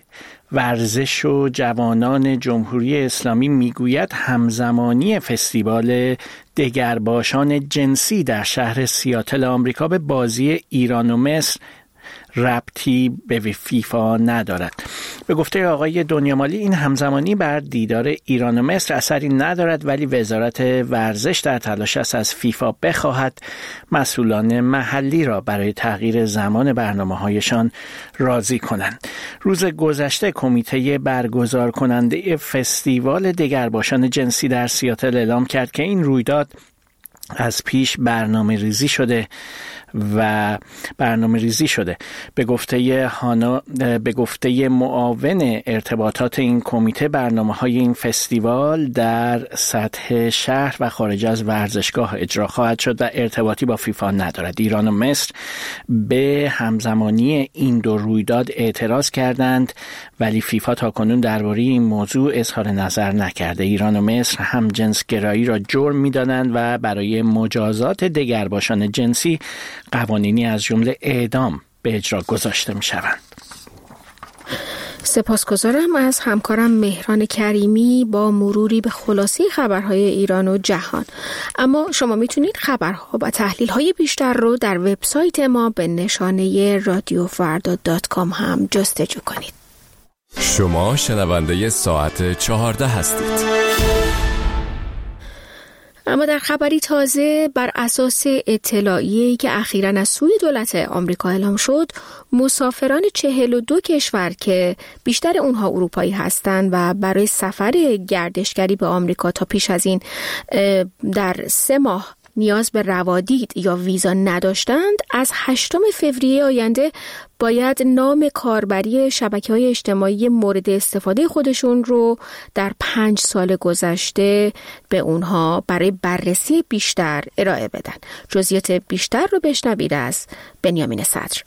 ورزش و جوانان جمهوری اسلامی میگوید همزمانی فستیوال دگرباشان جنسی در شهر سیاتل آمریکا به بازی ایران و مصر ربطی به فیفا ندارد. به گفته آقای دنیامالی این همزمانی بر دیدار ایران و مصر اثری ندارد، ولی وزارت ورزش در تلاش است از فیفا بخواهد مسئولان محلی را برای تغییر زمان برنامه‌هایشان راضی کنند. روز گذشته کمیته برگزار کننده فستیوال دگرباشان جنسی در سیاتل اعلام کرد که این رویداد از پیش برنامه ریزی شده و برنامه ریزی شده. به گفته هانا به گفته معاون ارتباطات این کمیته برنامه‌های این فستیوال در سطح شهر و خارج از ورزشگاه اجرا خواهد شد و ارتباطی با فیفا ندارد. ایران و مصر به همزمانی این دو رویداد اعتراض کردند، ولی فیفا تاکنون درباره این موضوع اظهار نظر نکرده. ایران و مصر هم جنسگرایی را جرم می‌دانند و برای مجازات دگرباشان جنسی قوانینی از جمله اعدام به اجرا گذاشته می شوند. سپاسگزارم از همکارم مهران کریمی با مروری به خلاصه خبرهای ایران و جهان. اما شما میتونید خبرها و تحلیل‌های بیشتر رو در وبسایت ما به نشانه رادیو فردا دات کام هم جستجو کنید. شما شنونده ساعت چهارده هستید. اما در خبری تازه، بر اساس اطلاعیه‌ای که اخیراً از سوی دولت آمریکا اعلام شد، مسافران چهل و دو کشور که بیشتر اونها اروپایی هستند و برای سفر گردشگری به آمریکا تا پیش از این در سه ماه نیاز به روادید یا ویزا نداشتند، از هشتم فوریه آینده باید نام کاربری شبکه‌های اجتماعی مورد استفاده خودشون رو در پنج سال گذشته به اونها برای بررسی بیشتر ارائه بدن. جزئیات بیشتر رو بشنوید از بنیامین صدر.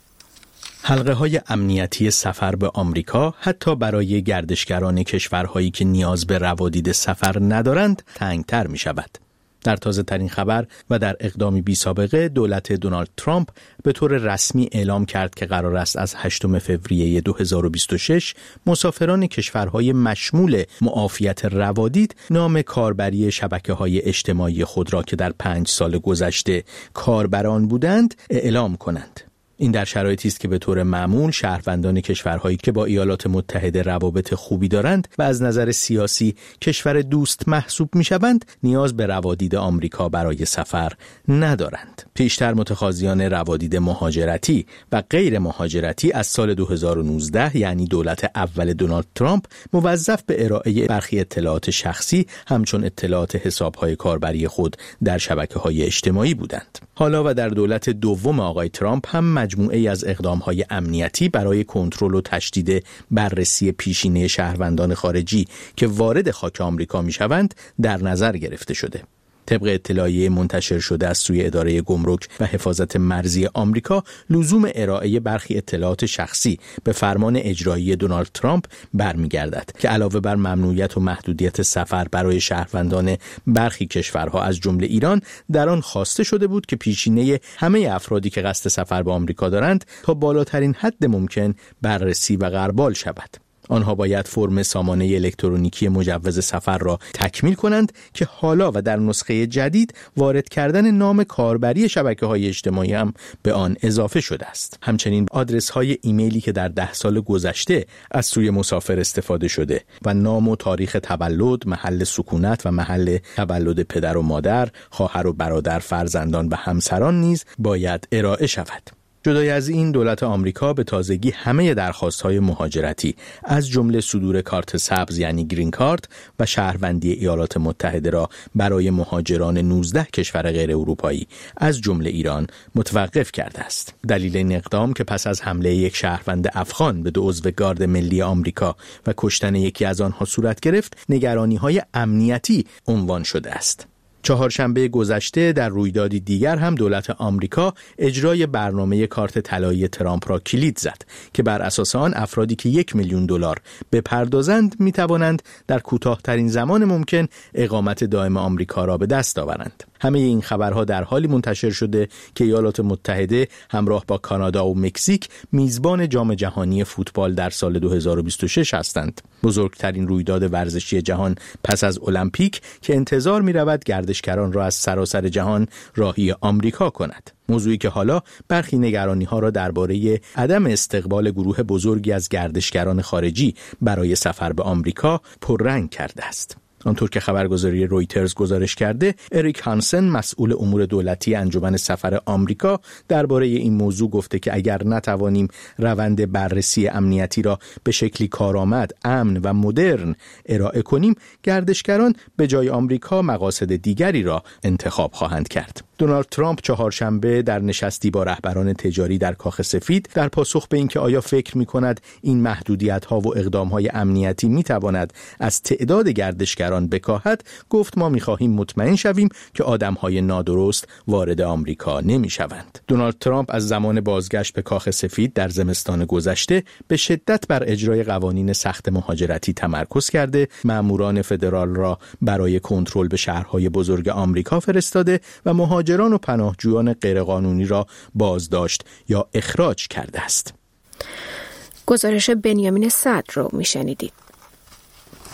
حلقه های امنیتی سفر به آمریکا حتی برای گردشگران کشورهایی که نیاز به روادید سفر ندارند تنگتر می شود. در تازه ترین خبر و در اقدامی بی سابقه، دولت دونالد ترامپ به طور رسمی اعلام کرد که قرار است از هشتم فوریه دو هزار و بیست و شش مسافران کشورهای مشمول معافیت روادید نام کاربری شبکه‌های اجتماعی خود را که در پنج سال گذشته کاربران بودند اعلام کنند. این در شرایطی است که به طور معمول شهروندان کشورهایی که با ایالات متحده روابط خوبی دارند و از نظر سیاسی کشور دوست محسوب می‌شوند، نیاز به روادید آمریکا برای سفر ندارند. پیشتر متخاذیان روادید مهاجرتی و غیر مهاجرتی از سال دو هزار و نوزده، یعنی دولت اول دونالد ترامپ، موظف به ارائه برخی اطلاعات شخصی همچون اطلاعات حساب‌های کاربری خود در شبکه‌های اجتماعی بودند. حالا و در دولت دوم آقای ترامپ هم مجموعه‌ای از اقدام‌های امنیتی برای کنترل و تشدید بررسی پیشینه شهروندان خارجی که وارد خاک آمریکا می‌شوند در نظر گرفته شده. طبق اطلاعیه منتشر شده از سوی اداره گمرک و حفاظت مرزی آمریکا، لزوم ارائه برخی اطلاعات شخصی به فرمان اجرایی دونالد ترامپ برمیگردد که علاوه بر ممنوعیت و محدودیت سفر برای شهروندان برخی کشورها از جمله ایران، در آن خواسته شده بود که پیشینه همه افرادی که قصد سفر به آمریکا دارند تا بالاترین حد ممکن بررسی و غربال شود. آنها باید فرم سامانه الکترونیکی مجوز سفر را تکمیل کنند که حالا و در نسخه جدید وارد کردن نام کاربری شبکه‌های اجتماعی هم به آن اضافه شده است. همچنین آدرس‌های ایمیلی که در ده سال گذشته از سوی مسافر استفاده شده و نام و تاریخ تولد، محل سکونت و محل تولد پدر و مادر، خواهر و برادر، فرزندان و همسران نیز باید ارائه شود. جدای از این، دولت آمریکا به تازگی همه درخواست‌های مهاجرتی از جمله صدور کارت سبز یعنی گرین کارت و شهروندی ایالات متحده را برای مهاجران نوزده کشور غیر اروپایی از جمله ایران متوقف کرده است. دلیل این اقدام که پس از حمله یک شهروند افغان به دو عضو گارد ملی آمریکا و کشتن یکی از آنها صورت گرفت، نگرانی‌های امنیتی عنوان شده است. چهارشنبه گذشته در رویدادی دیگر هم دولت آمریکا اجرای برنامه کارت طلایی ترامپ را کلید زد که بر اساس آن افرادی که یک میلیون دلار بپردازند می توانند در کوتاه‌ترین زمان ممکن اقامت دائم آمریکا را به دست آورند. همه این خبرها در حالی منتشر شده که ایالات متحده همراه با کانادا و مکزیک میزبان جام جهانی فوتبال در سال دو هزار و بیست و شش هستند. بزرگترین رویداد ورزشی جهان پس از المپیک که انتظار می رود گردشگران را از سراسر جهان راهی آمریکا کند. موضوعی که حالا برخی نگرانی‌ها را درباره عدم استقبال گروه بزرگی از گردشگران خارجی برای سفر به آمریکا پررنگ کرده است. آنطور که خبرگزاری رویترز گزارش کرده، اریک هانسن، مسئول امور دولتی انجمن سفر آمریکا، درباره این موضوع گفته که اگر نتوانیم روند بررسی امنیتی را به شکلی کارآمد، امن و مدرن ارائه کنیم، گردشگران به جای آمریکا مقاصد دیگری را انتخاب خواهند کرد. دونالد ترامپ چهارشنبه در نشستی با رهبران تجاری در کاخ سفید در پاسخ به اینکه آیا فکر می‌کند این محدودیت‌ها و اقدام‌های امنیتی می‌تواند از تعداد گردشگران بکاهد، گفت ما می‌خواهیم مطمئن شویم که آدم‌های نادرست وارد آمریکا نمی‌شوند. دونالد ترامپ از زمان بازگشت به کاخ سفید در زمستان گذشته به شدت بر اجرای قوانین سخت مهاجرتی تمرکز کرده، ماموران فدرال را برای کنترل به شهرهای بزرگ آمریکا فرستاده و مهاجران و پناهجویان غیرقانونی را بازداشت یا اخراج کرده است. گزارش بنیامین صدر رو میشنیدید.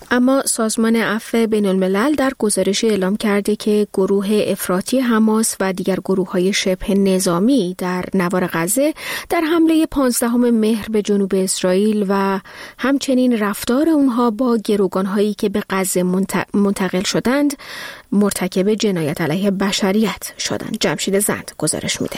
اما سازمان عفو بین الملل در گزارشی اعلام کرده که گروه افراطی حماس و دیگر گروه‌های شبه نظامی در نوار غزه در حمله پانزدهم مهر به جنوب اسرائیل و همچنین رفتار اونها با گروگان‌هایی که به غزه منتقل شدند مرتکب جنایت علیه بشریت شدند. جمشید زند گزارش میده.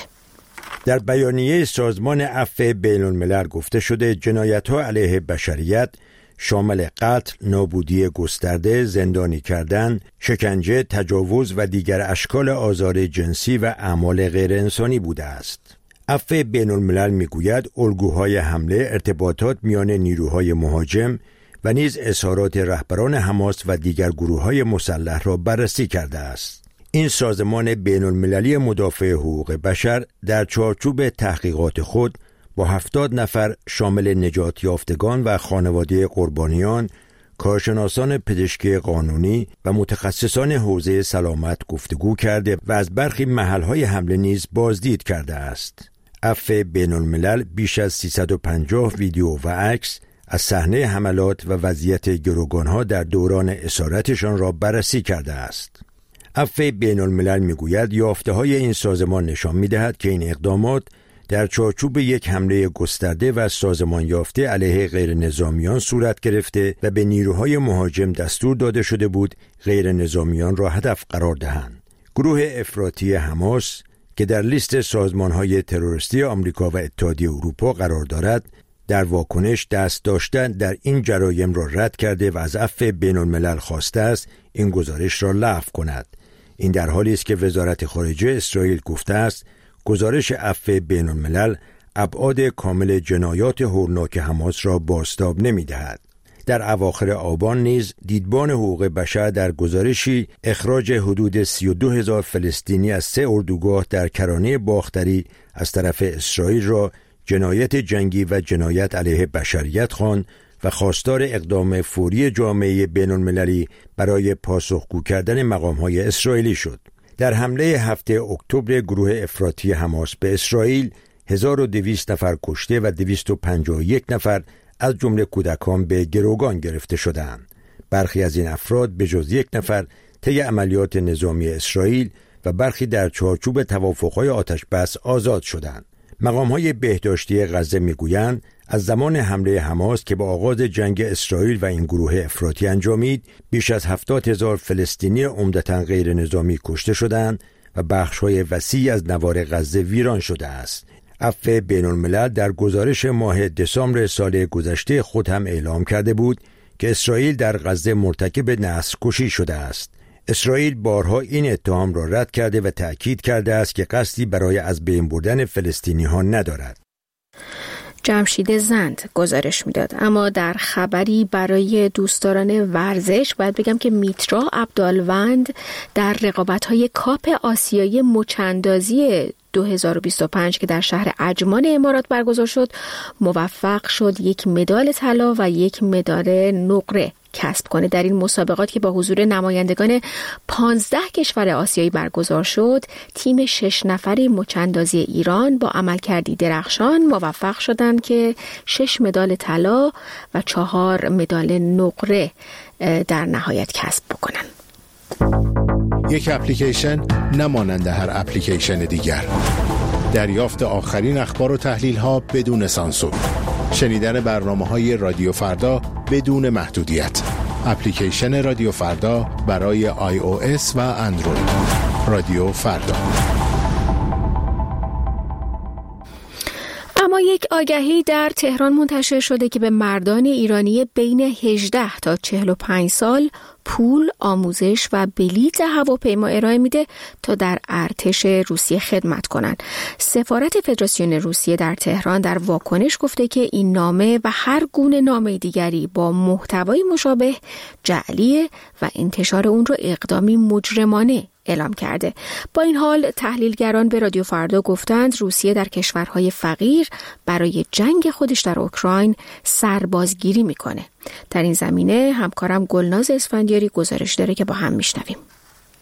در بیانیه سازمان عفو بین الملل گفته شده جنایت‌ها علیه بشریت شامل قتل، نابودی گسترده، زندانی کردن، شکنجه، تجاوز و دیگر اشکال آزار جنسی و اعمال غیر انسانی بوده است. عفو بین الملل میگوید الگوهای حمله، ارتباطات میان نیروهای مهاجم و نیز اظهارات رهبران حماس و دیگر گروه‌های مسلح را بررسی کرده است. این سازمان بین المللی مدافع حقوق بشر در چارچوب تحقیقات خود با هفتاد نفر شامل نجات یافتگان و خانواده قربانیان، کارشناسان پزشکی قانونی و متخصصان حوزه سلامت گفتگو کرده و از برخی محل‌های حمله نیز بازدید کرده است. عفو بین الملل بیش از سیصد و پنجاه ویدیو و عکس از صحنه حملات و وضعیت گروگان‌ها در دوران اسارتشان را بررسی کرده است. عفو بین الملل میگوید یافته‌های این سازمان نشان می‌دهد که این اقدامات در چارچوب یک حمله گسترده و سازمان یافته علیه غیر نظامیان صورت گرفته و به نیروهای مهاجم دستور داده شده بود غیر نظامیان را هدف قرار دهند. گروه افراطی حماس که در لیست سازمان‌های تروریستی آمریکا و اتحادیه اروپا قرار دارد، در واکنش دست داشتن در این جرایم را رد کرده و از عفو بین الملل خواسته است این گزارش را لغو کند. این در حالی است که وزارت خارجه اسرائیل گفته است گزارش عفو بین الملل ابعاد کامل جنایات هولناک حماس را بازتاب نمی‌دهد. در اواخر آبان نیز دیدبان حقوق بشر در گزارشی اخراج حدود سی و دو هزار فلسطینی از سه اردوگاه در کرانه باختری از طرف اسرائیل را جنایت جنگی و جنایت علیه بشریت خواند و خواستار اقدام فوری جامعه بین المللی برای پاسخگو کردن مقام‌های اسرائیلی شد. در حمله هفته اکتبر گروه افراطی حماس به اسرائیل هزار و دویست نفر کشته و دویست و پنجاه و یک نفر از جمله کودکان به گروگان گرفته شدند. برخی از این افراد به جز یک نفر طی عملیات نظامی اسرائیل و برخی در چارچوب توافق‌های آتش‌بس آزاد شدند. مقام‌های بهداشتی غزه می‌گویند از زمان حمله حماس که با آغاز جنگ اسرائیل و این گروه افراطی انجامید بیش از هفتاد هزار فلسطینی عمدتاً غیر نظامی کشته شدند و بخش‌های وسیعی از نوار غزه ویران شده است. عفو بین الملل در گزارش ماه دسامبر سال گذشته خود هم اعلام کرده بود که اسرائیل در غزه مرتکب نسل‌کشی شده است. اسرائیل بارها این اتهام را رد کرده و تأکید کرده است که قصدی برای از بین بردن فلسطینی‌ها ندارد. جمشید زند گزارش میداد. اما در خبری برای دوستداران ورزش باید بگم که میترا عبدالوند در رقابت‌های کاپ آسیایی مچ‌اندازی دو هزار و بیست و پنج که در شهر عجمان امارات برگزار شد موفق شد یک مدال طلا و یک مدال نقره کسب کنه. در این مسابقات که با حضور نمایندگان پانزده کشور آسیایی برگزار شد، تیم شش نفری مچ‌اندازی ایران با عملکردی درخشان موفق شدند که شش مدال طلا و چهار مدال نقره در نهایت کسب بکنن. یک اپلیکیشن نمانند هر اپلیکیشن دیگر. دریافت آخرین اخبار و تحلیل ها بدون سانسور. شنیدن برنامه‌های رادیو فردا بدون محدودیت. اپلیکیشن رادیو فردا برای آی او اس و اندروید. رادیو فردا. اما یک آگهی در تهران منتشر شده که به مردان ایرانی بین هجده تا چهل و پنج سال پول، آموزش و بلیط هواپیما ارائه میده تا در ارتش روسیه خدمت کنند. سفارت فدراسیون روسیه در تهران در واکنش گفته که این نامه و هر گونه نامه دیگری با محتوای مشابه جعلیه و انتشار اون رو اقدامی مجرمانه اعلام کرده. با این حال تحلیلگران به رادیو فردا گفتند روسیه در کشورهای فقیر برای جنگ خودش در اوکراین سربازگیری میکنه. در این زمینه همکارم گلناز اسفندیاری گزارش داره که با هم میشنویم.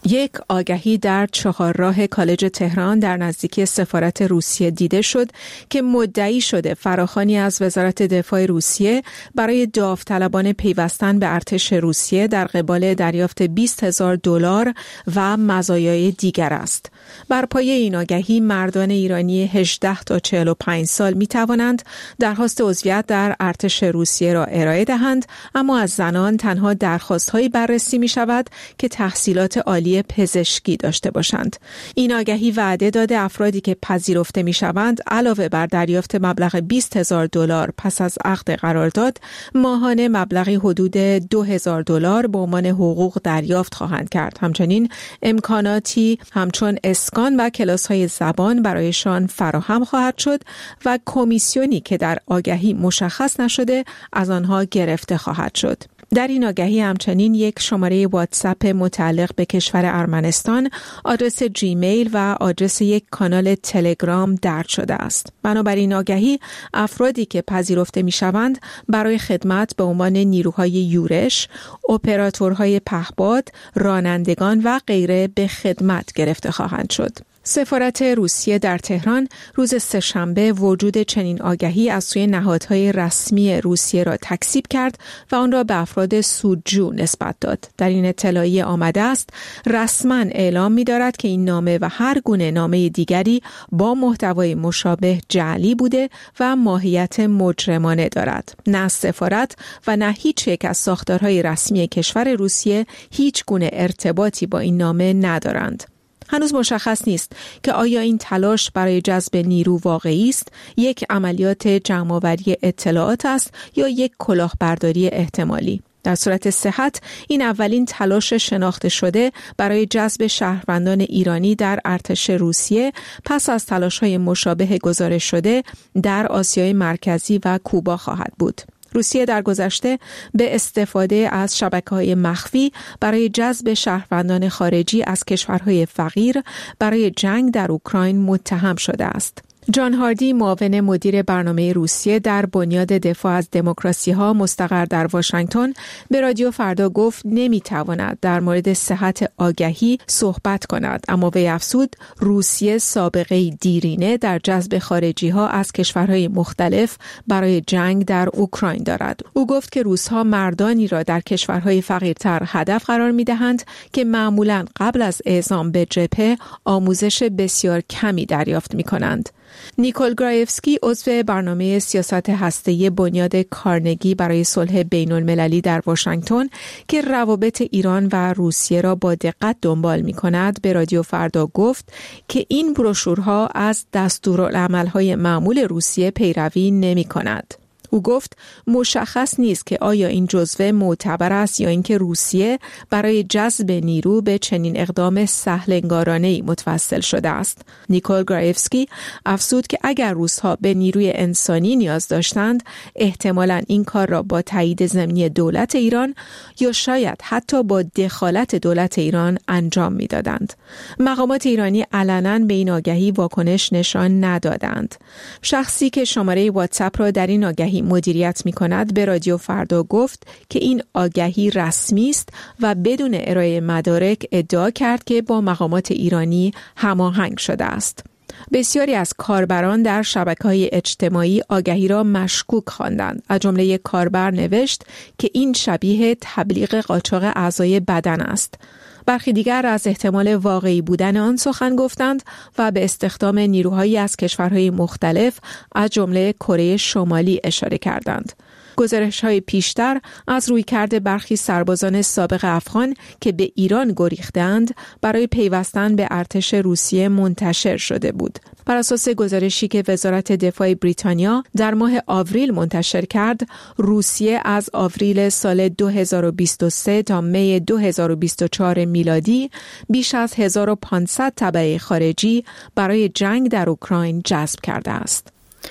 یک آگهی در چهارراه کالج تهران در نزدیکی سفارت روسیه دیده شد که مدعی شده فراخوانی از وزارت دفاع روسیه برای داوطلبان پیوستن به ارتش روسیه در قبال دریافت بیست هزار دلار و مزایای دیگر است. بر پایه این آگهی مردان ایرانی هجده تا چهل و پنج سال می توانند درخواست عضویت در ارتش روسیه را ارائه دهند، اما از زنان تنها درخواست‌هایی بررسی می شود که تحصیلات عالی پزشکی داشته باشند. این آگهی وعده داده افرادی که پذیرفته می شوند علاوه بر دریافت مبلغ بیست هزار دلار پس از عقد قرارداد، ماهانه مبلغی حدود دو هزار دلار به عنوان حقوق دریافت خواهند کرد. همچنین امکاناتی همچون اسکان و کلاس‌های زبان برایشان فراهم خواهد شد و کمیسیونی که در آگهی مشخص نشده از آنها گرفته خواهد شد. در این آگهی همچنین یک شماره واتساپ متعلق به کشور ارمنستان، آدرس جیمیل و آدرس یک کانال تلگرام درج شده است. بنابراین آگهی افرادی که پذیرفته می‌شوند برای خدمت به عنوان نیروهای یورش، اپراتورهای پهپاد، رانندگان و غیره به خدمت گرفته خواهند شد. سفارت روسیه در تهران روز سه‌شنبه وجود چنین آگهی از سوی نهادهای رسمی روسیه را تکذیب کرد و آن را به افراد سودجو نسبت داد. در این اطلاعیه آمده است رسما اعلام می‌دارد که این نامه و هر گونه نامه دیگری با محتوای مشابه جعلی بوده و ماهیت مجرمانه دارد. نه سفارت و نه هیچ یک از ساختارهای رسمی کشور روسیه هیچ گونه ارتباطی با این نامه ندارند. هنوز مشخص نیست که آیا این تلاش برای جذب نیرو واقعی است، یک عملیات جمع‌آوری اطلاعات است یا یک کلاهبرداری احتمالی. در صورت صحت این اولین تلاش شناخته شده برای جذب شهروندان ایرانی در ارتش روسیه پس از تلاش‌های مشابه گزارش شده در آسیای مرکزی و کوبا خواهد بود. روسیه در گذشته به استفاده از شبکه‌های مخفی برای جذب شهروندان خارجی از کشورهای فقیر برای جنگ در اوکراین متهم شده است. جان هاردی، معاون مدیر برنامه روسیه در بنیاد دفاع از دموکراسی‌ها مستقر در واشنگتن، به رادیو فردا گفت نمی‌تواند در مورد صحت آگهی صحبت کند، اما وی افزود روسیه سابقه دیرینه در جذب خارجی‌ها از کشورهای مختلف برای جنگ در اوکراین دارد. او گفت که روس‌ها مردانی را در کشورهای فقیرتر هدف قرار می‌دهند که معمولاً قبل از اعزام به جبهه آموزش بسیار کمی دریافت می‌کنند. نیکول گرایفسکی، عضو برنامه سیاست هسته‌ای بنیاد کارنگی برای صلح بین‌المللی در واشنگتن که روابط ایران و روسیه را با دقت دنبال می‌کند، به رادیو فردا گفت که این بروشورها از دستورالعمل‌های معمول روسیه پیروی نمی‌کند. او گفت مشخص نیست که آیا این جزوه معتبر است یا اینکه روسیه برای جذب نیرو به چنین اقدام سهل‌انگارانه‌ای متوسل شده است. نیکول گرایفسکی افزود که اگر روس‌ها به نیروی انسانی نیاز داشتند، احتمالاً این کار را با تایید ضمنی دولت ایران یا شاید حتی با دخالت دولت ایران انجام می‌دادند. مقامات ایرانی علناً به این آگهی واکنش نشان ندادند. شخصی که شماره واتساپ را در این آگهی مدیریت می کند به رادیو فردا گفت که این آگهی رسمی است و بدون ارائه مدارک ادعا کرد که با مقامات ایرانی هماهنگ شده است. بسیاری از کاربران در شبکه‌های اجتماعی آگهی را مشکوک خواندند. از جمله یک کاربر نوشت که این شبیه تبلیغ قاچاق اعضای بدن است. برخی دیگر از احتمال واقعی بودن آن سخن گفتند و به استخدام نیروهایی از کشورهای مختلف از جمله کره شمالی اشاره کردند. گزارش‌های پیشتر از رویکرد برخی سربازان سابق افغان که به ایران گریختند برای پیوستن به ارتش روسیه منتشر شده بود. بر اساس گزارشی که وزارت دفاع بریتانیا در ماه آوریل منتشر کرد، روسیه از آوریل سال دو هزار و بیست و سه تا می دو هزار و بیست و چهار میلادی بیش از هزار و پانصد تبع خارجی برای جنگ در اوکراین جذب کرده است.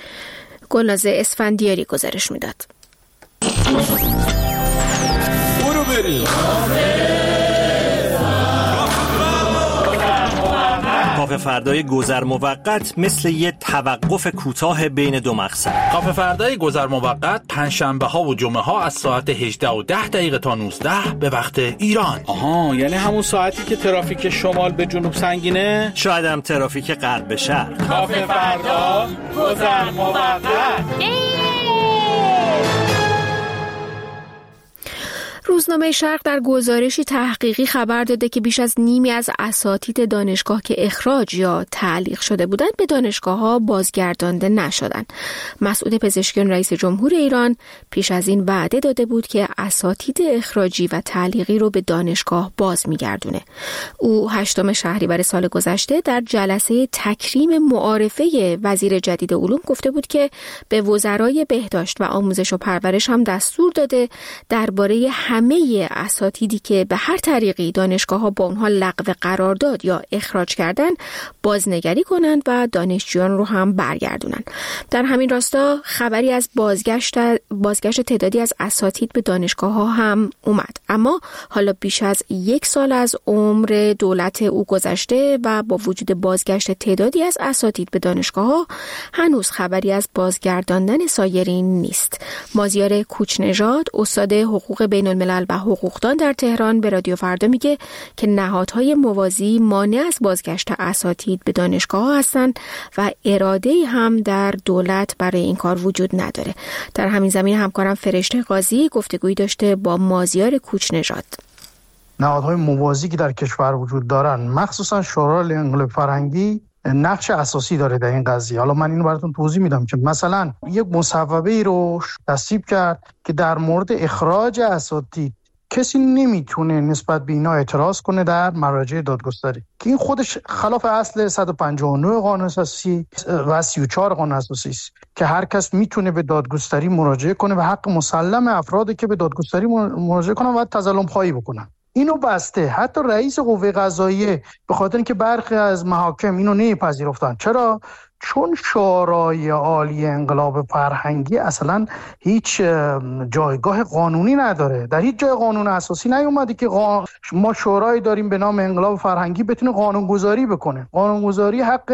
گلناز اسفندیاری گزارش میداد. برو بریم. کافه فردای گذر موقت مثل یه توقف کوتاه بین دو مقصد. کافه فردای گذر موقت پنجشنبه ها و جمعه ها از ساعت هجده و ده دقیقه تا نوزده به وقت ایران. آها، یعنی همون ساعتی که ترافیک شمال به جنوب سنگینه، شاید هم ترافیک غرب به شرق. کافه فردا گذر موقت. روزنامه شرق در گزارشی تحقیقی خبر داده که بیش از نیمی از اساتید دانشگاه که اخراج یا تعلیق شده بودند به دانشگاه‌ها بازگردانده نشدند. مسعود پزشکیان رئیس جمهور ایران پیش از این وعده داده بود که اساتید اخراجی و تعلیقی رو به دانشگاه باز می‌گردونه. او هشتم شهریور سال گذشته در جلسه تکریم معارفه وزیر جدید علوم گفته بود که به وزرای بهداشت و آموزش و پرورش هم دستور داده درباره همه اساتیدی که به هر طریقی دانشگاه‌ها با اونها لغو قرارداد یا اخراج کردن بازنگری کنند و دانشجویان رو هم برگردونن. در همین راستا خبری از بازگشت بازگشت تعدادی از اساتید به دانشگاه‌ها هم اومد، اما حالا بیش از یک سال از عمر دولت او گذشته و با وجود بازگشت تعدادی از اساتید به دانشگاه‌ها هنوز خبری از بازگرداندن سایرین نیست. مازیار کوچ‌نژاد، استاد حقوق بین الملل و حقوقدان در تهران، به رادیو فردا میگه که نهادهای موازی مانع از بازگشت اساتید به دانشگاه هستند و اراده‌ای هم در دولت برای این کار وجود نداره. در همین زمینه همکارم فرشته قاضی گفتگویی داشته با مازیار کوچ‌نژاد. نهادهای موازی که در کشور وجود دارن، مخصوصا شورای انقلاب فرهنگی، نقش اساسی داره در این قضیه. حالا من اینو براتون توضیح میدم که مثلا یک مصوبه‌ای رو تصویب کرد که در مورد اخراج اساتید کسی نمیتونه نسبت به اینا اعتراض کنه در مراجع دادگستری، که این خودش خلاف اصل صد و پنجاه و نه قانون اساسی و سی و چهار قانون اساسی است که هر کس میتونه به دادگستری مراجعه کنه و حق مسلم افرادی که به دادگستری مراجعه کنن و تظلم خواهی بکنن. اینو بسته حتی رئیس قوه قضاییه به خاطر اینکه برخی از محاکم اینو نمیپذیرفتن. چرا؟ چون شورای عالی انقلاب فرهنگی اصلا هیچ جایگاه قانونی نداره، در هیچ جای قانون اساسی نیومده که قا... ما شورایی داریم به نام انقلاب فرهنگی بتونه قانونگذاری بکنه. قانونگذاری حق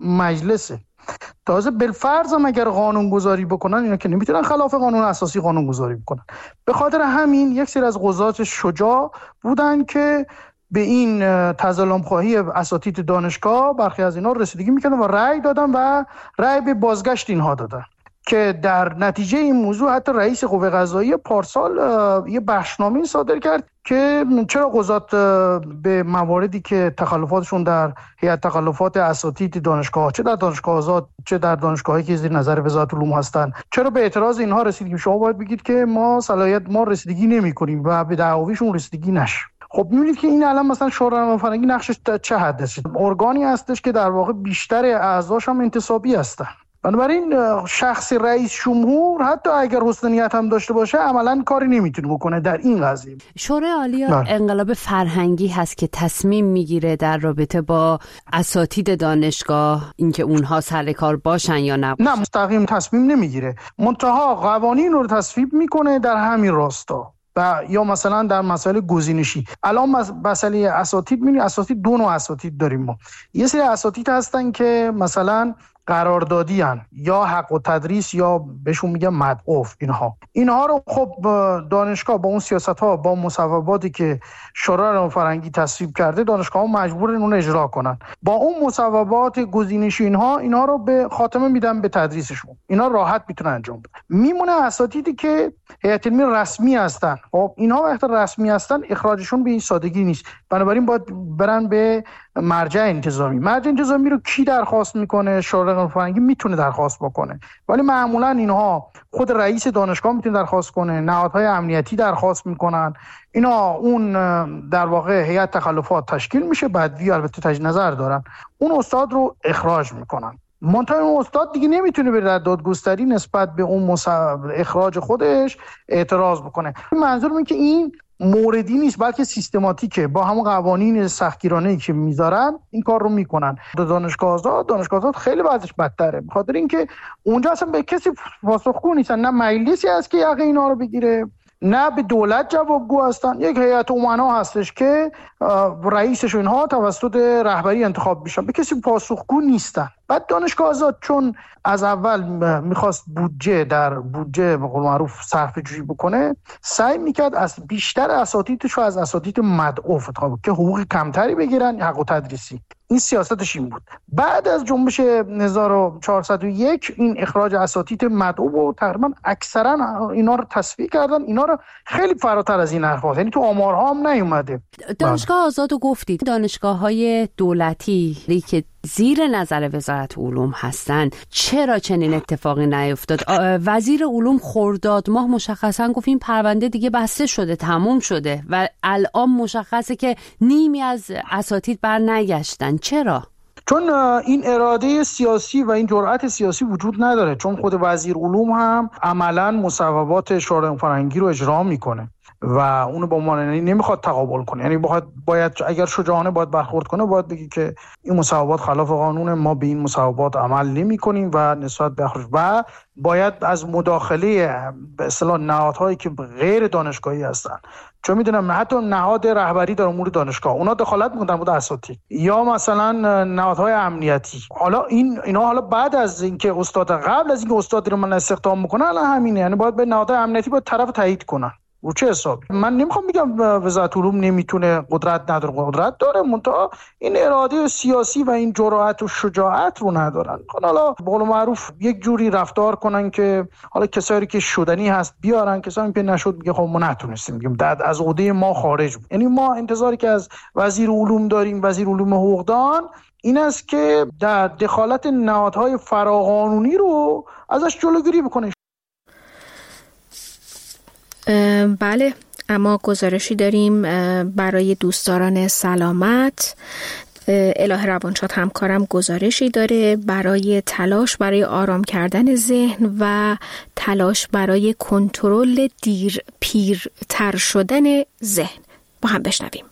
مجلسه. تازه بالفرض هم اگر قانون گذاری بکنن، اینا که نمیتونن خلاف قانون اساسی قانون گذاری بکنن. به خاطر همین یک سری از قضات شجاع بودن که به این تظلم خواهی اساتید دانشگاه برخی از اینا رسیدگی میکنن و رأی دادن و رأی به بازگشت اینها دادن، که در نتیجه این موضوع حتی رئیس قوه قضاییه پارسال یه بخشنامه صادر کرد که چرا قضات به مواردی که تخلفاتشون در هیئت تخلفات اساتید دانشگاه، چه در دانشگاه آزاد چه در دانشگاهی که زیر نظر وزارت علوم هستن، چرا به اعتراض اینها رسیدگی؟ شما باید بگید که ما صلاحیت ما رسیدگی نمی‌کنیم و به دعاویشون رسیدگی نشه. خب می‌بینید که این الان مثلا شورای انقلاب فرهنگی نقشش چه حد است؟ ارگانی هستش که در واقع بیشتر اعضاش هم انتصابی هستن. بنابراین شخص رئیس جمهور حتی اگر حسن نیت هم داشته باشه عملاً کاری نمیتونه بکنه در این قضیه. شورای عالی انقلاب فرهنگی هست که تصمیم میگیره در رابطه با اساتید دانشگاه اینکه اونها سر کار باشن یا نباشن. نه، مستقیم تصمیم نمیگیره، منتها قوانین رو تصویب میکنه در همین راستا. و یا مثلا در مسائل گزینشی، الان مسئله اساتید می‌بینید اساتید دو نوع اساتید داریم ما. یه سری اساتید هستن که مثلا قراردادی هن یا حق و تدریس یا بهشون میگن مدعوف. اینها اینها رو خب دانشگاه با اون سیاست‌ها با مصوباتی که شورای فرهنگی تصویب کرده دانشگاه‌ها مجبورن اون اجرا کنن. با اون مصوبات گزینشی اینها اینها رو به خاتمه میدن به تدریسشون. اینا راحت میتونن انجام بدن. میمونه اساتیدی که هیئت علمی رسمی هستن. خب اینها وقتی رسمی هستن اخراجشون به این سادگی نیست. بنابراین باید برن به مرجع انتظامی. مرجع انتظامی رو کی درخواست میکنه؟ شورای انقلاب فرهنگی میتونه درخواست بکنه، ولی معمولا اینها خود رئیس دانشگاه میتونه درخواست کنه، نهادهای امنیتی درخواست میکنن. اینا اون در واقع هیئت تخلفات تشکیل میشه، بعدی البته تجدید نظر دارن، اون استاد رو اخراج میکنن. منتها اون استاد دیگه نمیتونه به دادگستری نسبت به اون اخراج خودش اعتراض بکنه. منظورم اینه که این موردی نیست بلکه سیستماتیکه، با همون قوانین سختگیرانه‌ای که میذارن این کار رو میکنن. دانشگاه آزاد دانشگاه آزاد خیلی وضعش بدتره، بخاطر اینکه اونجا اصلا به کسی پاسخگو نیستن، نه مجلسی هست که یقه اینا رو بگیره نه به دولت جوابگو هستن. یک هیئت امنا هستش که رئیسش و اینها توسط رهبری انتخاب میشن، به کسی پاسخگو نیستن. بعد دانشگاه آزاد چون از اول میخواست بودجه در بودجه به قول معروف صرفه جویی بکنه، سعی میکرد از بیشتر اساتیدش رو از اساتید مدعو انتخاب که حقوق کمتری بگیرن، حق تدریسی. این سیاستش این بود. بعد از جنبش هزار و چهارصد و یک این اخراج اساتید مدعو و تقریبا اکثرا اینا رو تصفیه کردن. اینا رو خیلی فراتر از این حرفا، یعنی تو آمارها هم نیومده. دانشگاه آزادو گفتید، دانشگاه‌های دولتی که زیر نظر وزارت علوم هستن، چرا چنین اتفاقی نیفتاد؟ وزیر علوم خرداد ماه مشخصا گفت این پرونده دیگه بسته شده، تموم شده و الان مشخصه که نیمی از اساتید بر نگشتن. چرا؟ چون این اراده سیاسی و این جرأت سیاسی وجود نداره، چون خود وزیر علوم هم عملاً مصوبات شورای فرهنگی رو اجرا میکنه و اونو با عنوان نمیخواد تقابل کنه. یعنی باید, باید اگر شجاعانه باید برخورد کنه، باید بگی که این مصوبات خلاف قانونه، ما به این مصوبات عمل نمی کنیم و نسبت به و باید از مداخله به اصطلاح نهادهایی که غیر دانشگاهی هستن، چون میدونم حتی نهاد رهبری در امور دانشگاه اونا دخالت میکنن بود اساتید، یا مثلا نهادهای امنیتی. حالا این اینا حالا بعد از اینکه استاد قبل از اینکه استادی رو من استخدام میکنن، الان همینه، یعنی باید به نهادهای امنیتی باید طرف تایید کنن. رو چه حسابی؟ من نمیخوام بگم وزارت علوم نمیتونه، قدرت نداره، قدرت داره، منتها این اراده سیاسی و این جرأت و شجاعت رو ندارن. حالا به قول معروف یک جوری رفتار کنن که حالا کسایی که شدنی هست بیارن، کسایی که نشد میگه خب ما نتونستیم، میگیم داد از عهده ما خارج بود. یعنی ما انتظاری که از وزیر علوم داریم، وزیر علوم حقوقدان، این است که در دخالت نهادهای فراقانونی رو ازش جلوگیری بکنه. بله، اما گزارشی داریم برای دوستداران سلامت. اله روانشاد همکارم گزارشی داره برای تلاش برای آرام کردن ذهن و تلاش برای کنترل دیر پیرتر شدن ذهن. با هم بشنویم.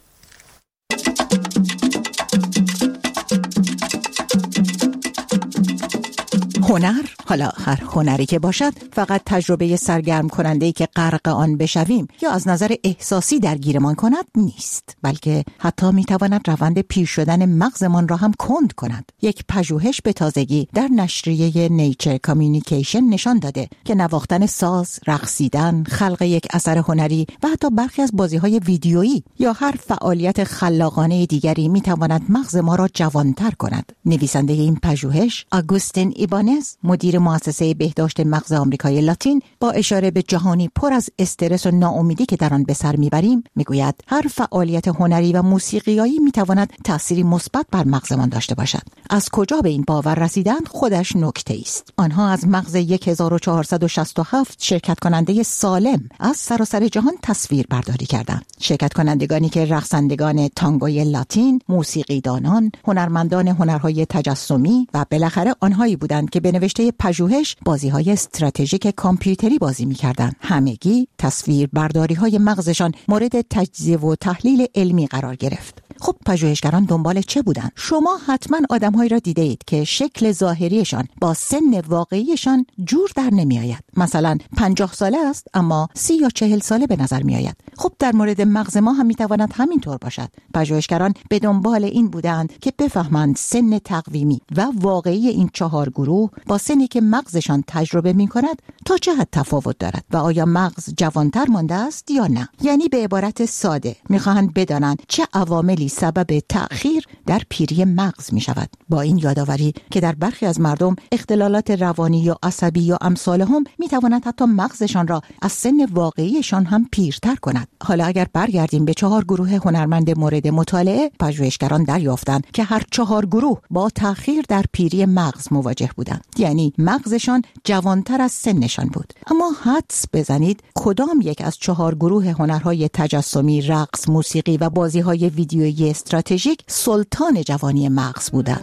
هنر، حالا هر هنری که باشد، فقط تجربه سرگرم کننده‌ای که غرق آن بشویم یا از نظر احساسی درگیرمان کند نیست، بلکه حتی میتواند روند پیر شدن مغزمان را هم کند کند. یک پژوهش به تازگی در نشریه نیچر کامیونیکیشن نشان داده که نواختن ساز، رقصیدن، خلق یک اثر هنری و حتی برخی از بازی‌های ویدیویی یا هر فعالیت خلاقانه دیگری میتواند مغز ما را جوانتر کند. نویسنده این پژوهش، آگوستین ایبانز، مدیر مؤسسه بهداشت مغز آمریکای لاتین، با اشاره به جهانی پر از استرس و ناامیدی که در آن به سر میبریم، میگوید هر فعالیت هنری و موسیقیایی میتواند تأثیری مثبت بر مغزمان داشته باشد. از کجا به این باور رسیدند خودش نکته است. آنها از مغز هزار و چهارصد و شصت و هفت شرکت کننده سالم از سراسر جهان تصویر برداری کردند. شرکت کنندگانی که رقصندگان تانگوی لاتین، موسیقیدانان، هنرمندان هنرهای تجسمی و بالاخره آنهایی بودند که به نوشته پژوهش بازی‌های استراتژیک کامپیوتری بازی می‌کردند. همگی تصویر برداری‌های مغزشان مورد تجزیه و تحلیل علمی قرار گرفت. خب پژوهشگران دنبال چه بودند؟ شما حتما آدم‌هایی را دیدید که شکل ظاهریشان با سن واقعیشان جور در نمی‌آید. مثلا پنجاه ساله است اما سی یا چهل ساله به نظر می‌آید. خب در مورد مغز ما هم می‌تواند همینطور باشد. پژوهشگران به دنبال این بودند که بفهمند سن تقویمی و واقعی این چهار گروه با سنی که مغزشان تجربه می‌کند تا چه حد تفاوت دارد و آیا مغز جوانتر مانده است یا نه. یعنی به عبارت ساده می‌خواهند بدانند چه عواملی سبب تأخیر در پیری مغز می شود. با این یادآوری که در برخی از مردم اختلالات روانی یا عصبی یا امثال هم می تواند حتی مغزشان را از سن واقعیشان هم پیرتر کند. حالا اگر برگردیم به چهار گروه هنرمند مورد مطالعه، پژوهشگران دریافتند که هر چهار گروه با تأخیر در پیری مغز مواجه بودند. یعنی مغزشان جوانتر از سنشان بود. اما حدس بزنید کدام یک از چهار گروه هنرهای تجسمی، رقص، موسیقی و بازی‌های ویدیویی استراتژیک سلطان جوانی مغز بودند.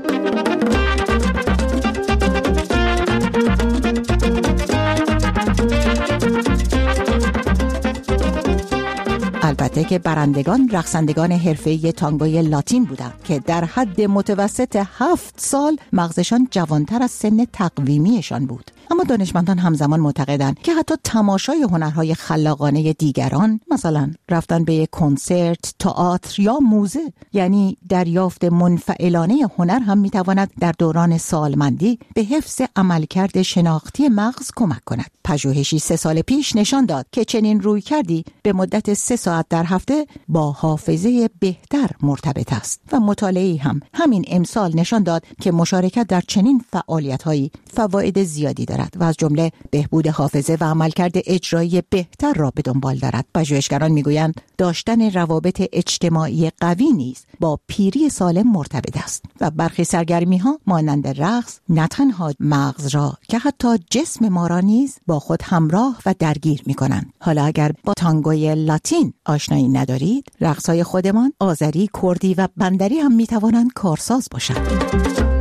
البته که برندگان رقصندگان حرفه‌ای تانگوی لاتین بودند که در حد متوسط هفت سال مغزشان جوانتر از سن تقویمیشان بود. اما دانشمندان همزمان معتقدند که حتی تماشای هنرهای خلاقانه دیگران، مثلا رفتن به یک کنسرت، تئاتر یا موزه، یعنی دریافت منفعلانه هنر هم میتواند در دوران سالمندی به حفظ عملکرد شناختی مغز کمک کند. پژوهشی سه سال پیش نشان داد که چنین روی کردی به مدت سه ساعت در هفته با حافظه بهتر مرتبط است و مطالعه‌ای هم همین امسال نشان داد که مشارکت در چنین فعالیت‌هایی فواید زیادی دارد و از جمله بهبود حافظه و عملکرد اجرایی بهتر را به دنبال دارد. پژوهشگران میگویند داشتن روابط اجتماعی قوی نیز با پیری سالم مرتبط است و برخی سرگرمی‌ها مانند رقص نه تنها مغز را که حتی جسم ما را نیز با خود همراه و درگیر می‌کنند. حالا اگر با تانگوی لاتین آشنایی ندارید، رقص‌های خودمان آذری، کردی و بندری هم می‌توانند کارساز باشند.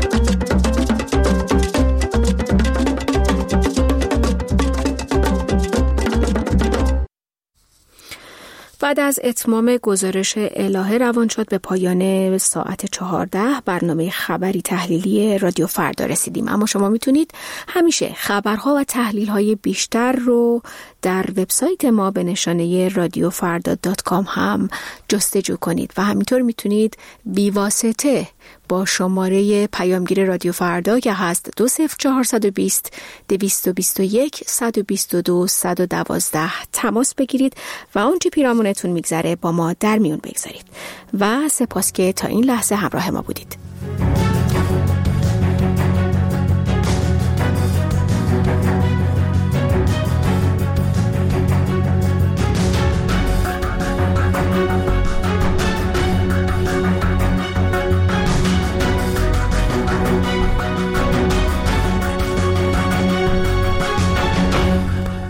بعد از اتمام گزارش الهه روان شد به پایان ساعت چهارده برنامه خبری تحلیلی رادیو فردا رسیدیم. اما شما میتونید همیشه خبرها و تحلیل‌های بیشتر رو در وبسایت ما به نشانه رادیو فردا دات کام هم جستجو کنید و همینطور میتونید بی واسطه با شماره پیامگیر رادیو فردا که هست دو صفر چهارصد و بیست دویست و بیست و یک صد و بیست و دو صد و دوازده تماس بگیرید و آنچه پیرامونتون میگذره با ما در میون بگذارید و سپاس که تا این لحظه همراه ما بودید.